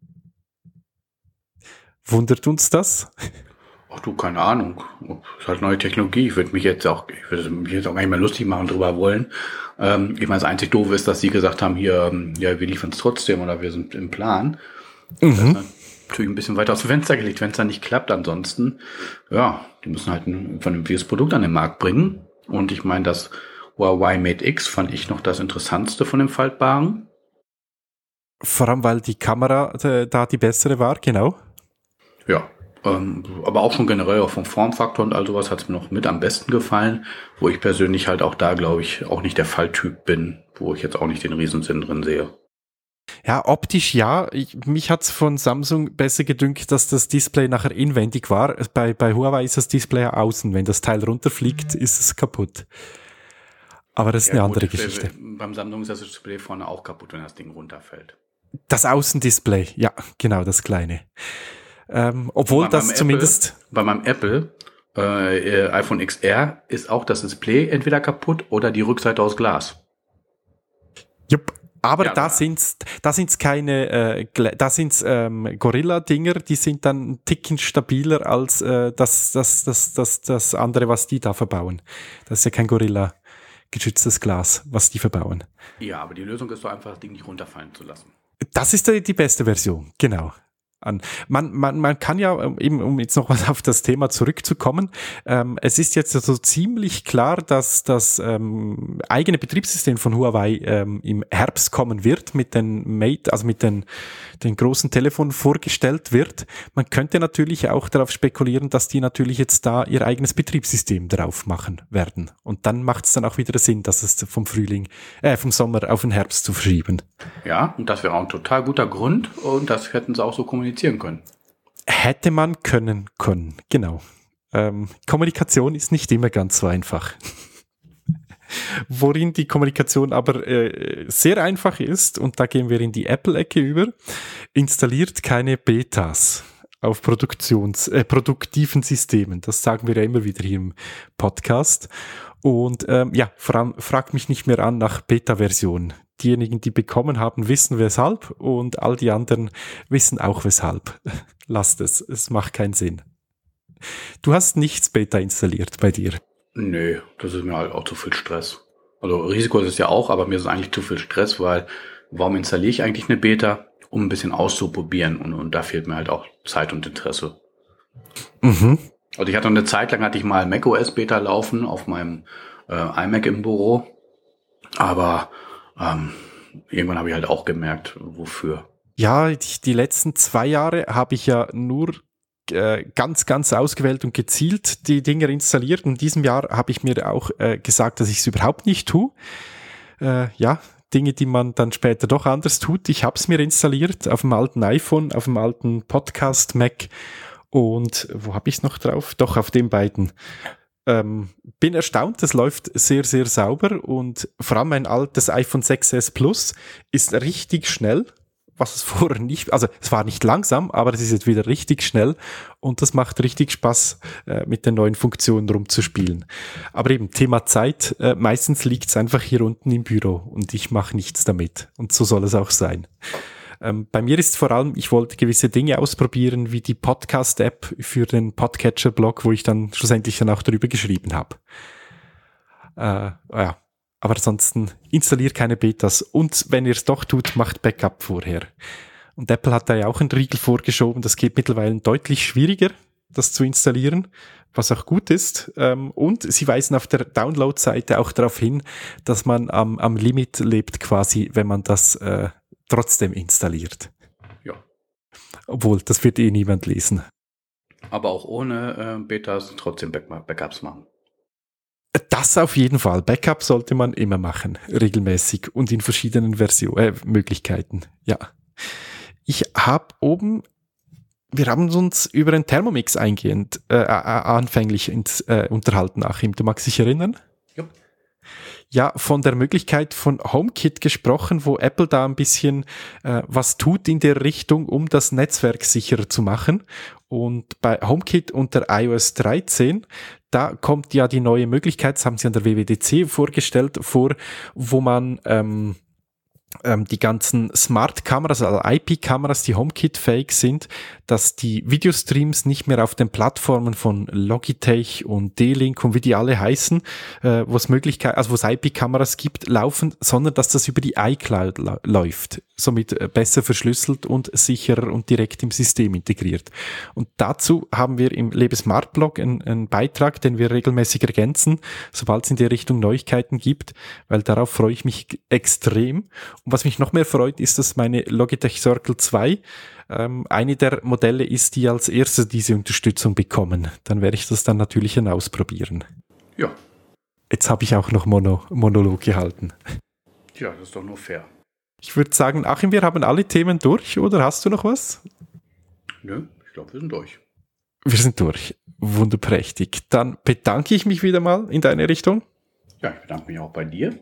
Wundert uns das? Ach du, keine Ahnung. Das ist halt neue Technologie. Ich würde mich jetzt auch, ich würde mich jetzt auch gar nicht mehr lustig machen drüber wollen. Ähm, ich meine, das einzig Doofe ist, dass sie gesagt haben, hier, ja, wir liefern es trotzdem oder wir sind im Plan. Mhm. Das ist natürlich ein bisschen weiter aus dem Fenster gelegt, wenn es dann nicht klappt. Ansonsten, ja, die müssen halt ein vernünftiges Produkt an den Markt bringen. Und ich meine, das Huawei Mate X fand ich noch das Interessantste von dem Faltbaren. Vor allem, weil die Kamera äh, da die bessere war, genau. Ja. Ähm, aber auch schon generell auch vom Formfaktor und all sowas hat es mir noch mit am besten gefallen, wo ich persönlich halt auch da, glaube ich, auch nicht der Falltyp bin, wo ich jetzt auch nicht den Riesensinn drin sehe. Ja, optisch ja. Ich, mich hat's von Samsung besser gedünkt, dass das Display nachher inwendig war. Bei, bei Huawei ist das Display ja außen. Wenn das Teil runterfliegt, ist es kaputt. Aber das ist Ja, eine gut, andere Geschichte. Beim Samsung ist das Display vorne auch kaputt, wenn das Ding runterfällt. Das Außendisplay, ja, genau, das kleine. Ähm, obwohl Bei das meinem zumindest... Apple, bei meinem Apple äh, iPhone X R ist auch das Display entweder kaputt oder die Rückseite aus Glas. Jupp. Aber Ja, da aber- sind's, da sind's keine, äh, Gla- da sind's ähm, Gorilla-Dinger, die sind dann einen Ticken stabiler als äh, das, das, das, das, das andere, was die da verbauen. Das ist ja kein Gorilla-geschütztes Glas, was die verbauen. Ja, aber die Lösung ist doch einfach, das Ding nicht runterfallen zu lassen. Das ist die, die beste Version, genau. an. Man, man, man kann ja, eben um jetzt noch was auf das Thema zurückzukommen, ähm, es ist jetzt so ziemlich klar, dass das ähm, eigene Betriebssystem von Huawei ähm, im Herbst kommen wird, mit den Mate, also mit den, den großen Telefonen vorgestellt wird. Man könnte natürlich auch darauf spekulieren, dass die natürlich jetzt da ihr eigenes Betriebssystem drauf machen werden. Und dann macht es dann auch wieder Sinn, dass es vom Frühling, äh, vom Sommer auf den Herbst zu verschieben. Ja, und das wäre auch ein total guter Grund und das hätten sie auch so kommunizieren können. Hätte man können, können, genau. Ähm, Kommunikation ist nicht immer ganz so einfach. Worin die Kommunikation aber äh, sehr einfach ist, und da gehen wir in die Apple-Ecke über, installiert keine Betas auf Produktions, äh, produktiven Systemen. Das sagen wir ja immer wieder hier im Podcast. Und ähm, ja, vor allem fragt mich nicht mehr an nach Beta-Versionen. Diejenigen, die bekommen haben, wissen weshalb und all die anderen wissen auch weshalb. Lasst es, es macht keinen Sinn. Du hast nichts Beta installiert bei dir. Nö, das ist mir halt auch zu viel Stress. Also Risiko ist es ja auch, aber mir ist es eigentlich zu viel Stress, weil warum installiere ich eigentlich eine Beta? Um ein bisschen auszuprobieren und, und da fehlt mir halt auch Zeit und Interesse. Mhm. Also ich hatte eine Zeit lang, hatte ich mal macOS Beta laufen auf meinem äh, iMac im Büro, aber ähm, irgendwann habe ich halt auch gemerkt, wofür. Ja, die, die letzten zwei Jahre habe ich ja nur äh, ganz, ganz ausgewählt und gezielt die Dinge installiert. In diesem Jahr habe ich mir auch äh, gesagt, dass ich es überhaupt nicht tue. Äh, ja, Dinge, die man dann später doch anders tut. Ich habe es mir installiert auf dem alten iPhone, auf dem alten Podcast-Mac und wo habe ich es noch drauf? Doch, auf den beiden. Ähm, bin erstaunt, das läuft sehr, sehr sauber und vor allem mein altes iPhone sechs S Plus ist richtig schnell, was es vorher nicht, also es war nicht langsam, aber es ist jetzt wieder richtig schnell und das macht richtig Spaß, äh, mit den neuen Funktionen rumzuspielen. Aber eben, Thema Zeit, äh, meistens liegt es einfach hier unten im Büro und ich mache nichts damit und so soll es auch sein. Ähm, bei mir ist vor allem, ich wollte gewisse Dinge ausprobieren, wie die Podcast-App für den Podcatcher-Blog, wo ich dann schlussendlich dann auch darüber geschrieben habe. Äh, ja. Aber ansonsten installiert keine Betas. Und wenn ihr es doch tut, macht Backup vorher. Und Apple hat da ja auch einen Riegel vorgeschoben. Das geht mittlerweile deutlich schwieriger, das zu installieren, was auch gut ist. Und sie weisen auf der Download-Seite auch darauf hin, dass man am, am Limit lebt quasi, wenn man das äh, trotzdem installiert. Ja. Obwohl, das wird eh niemand lesen. Aber auch ohne äh, Betas trotzdem Back- Backups machen. Das auf jeden Fall. Backup sollte man immer machen, regelmäßig und in verschiedenen Versionen, äh, Möglichkeiten. Ja. Ich habe oben, wir haben uns über den Thermomix eingehend, äh, anfänglich ins, äh, unterhalten, Achim. Du magst dich erinnern? Ja. Ja, von der Möglichkeit von HomeKit gesprochen, wo Apple da ein bisschen äh, was tut in der Richtung, um das Netzwerk sicherer zu machen. Und bei HomeKit unter i O S dreizehn, da kommt ja die neue Möglichkeit, das haben sie an der W W D C vorgestellt, vor, wo man ähm, ähm, die ganzen Smart-Kameras, also I P-Kameras, die HomeKit-fähig sind, dass die Videostreams nicht mehr auf den Plattformen von Logitech und D-Link und wie die alle heißen, äh, wo es Möglichkeit, also wo es I P-Kameras gibt, laufen, sondern dass das über die iCloud la- läuft, somit äh, besser verschlüsselt und sicherer und direkt im System integriert. Und dazu haben wir im Lebe Smart Blog einen, einen Beitrag, den wir regelmäßig ergänzen, sobald es in der Richtung Neuigkeiten gibt, weil darauf freue ich mich g- extrem. Und was mich noch mehr freut, ist, dass meine Logitech Circle zwei ähm, eine der Modelle ist, die als erstes diese Unterstützung bekommen. Dann werde ich das dann natürlich dann ausprobieren. Ja. Jetzt habe ich auch noch Mono, Monolog gehalten. Ja, das ist doch nur fair. Ich würde sagen, Achim, wir haben alle Themen durch, oder hast du noch was? Nö, ich glaube, wir sind durch. Wir sind durch. Wunderprächtig. Dann bedanke ich mich wieder mal in deine Richtung. Ja, ich bedanke mich auch bei dir.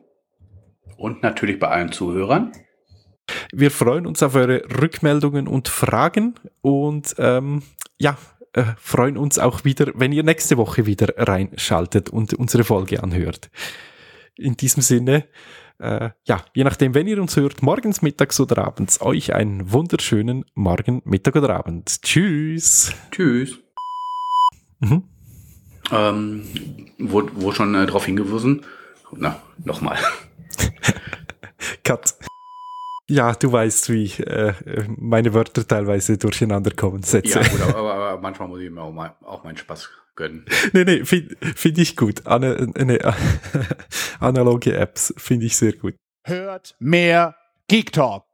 Und natürlich bei allen Zuhörern. Wir freuen uns auf eure Rückmeldungen und Fragen und ähm, ja, äh, freuen uns auch wieder, wenn ihr nächste Woche wieder reinschaltet und unsere Folge anhört. In diesem Sinne, äh, ja, je nachdem, wenn ihr uns hört, morgens, mittags oder abends, euch einen wunderschönen Morgen, Mittag oder Abend. Tschüss. Tschüss. Mhm. Ähm, wurde, wurde schon äh, darauf hingewiesen. Na, nochmal. Cut. Ja, du weißt, wie äh, meine Wörter teilweise durcheinander kommen. Sätze. Ja, gut, aber, aber manchmal muss ich mir auch, mal, auch meinen Spaß gönnen. Nee, nee, finde find ich gut. Ana, ne, analoge Apps finde ich sehr gut. Hört mehr Geek Talk.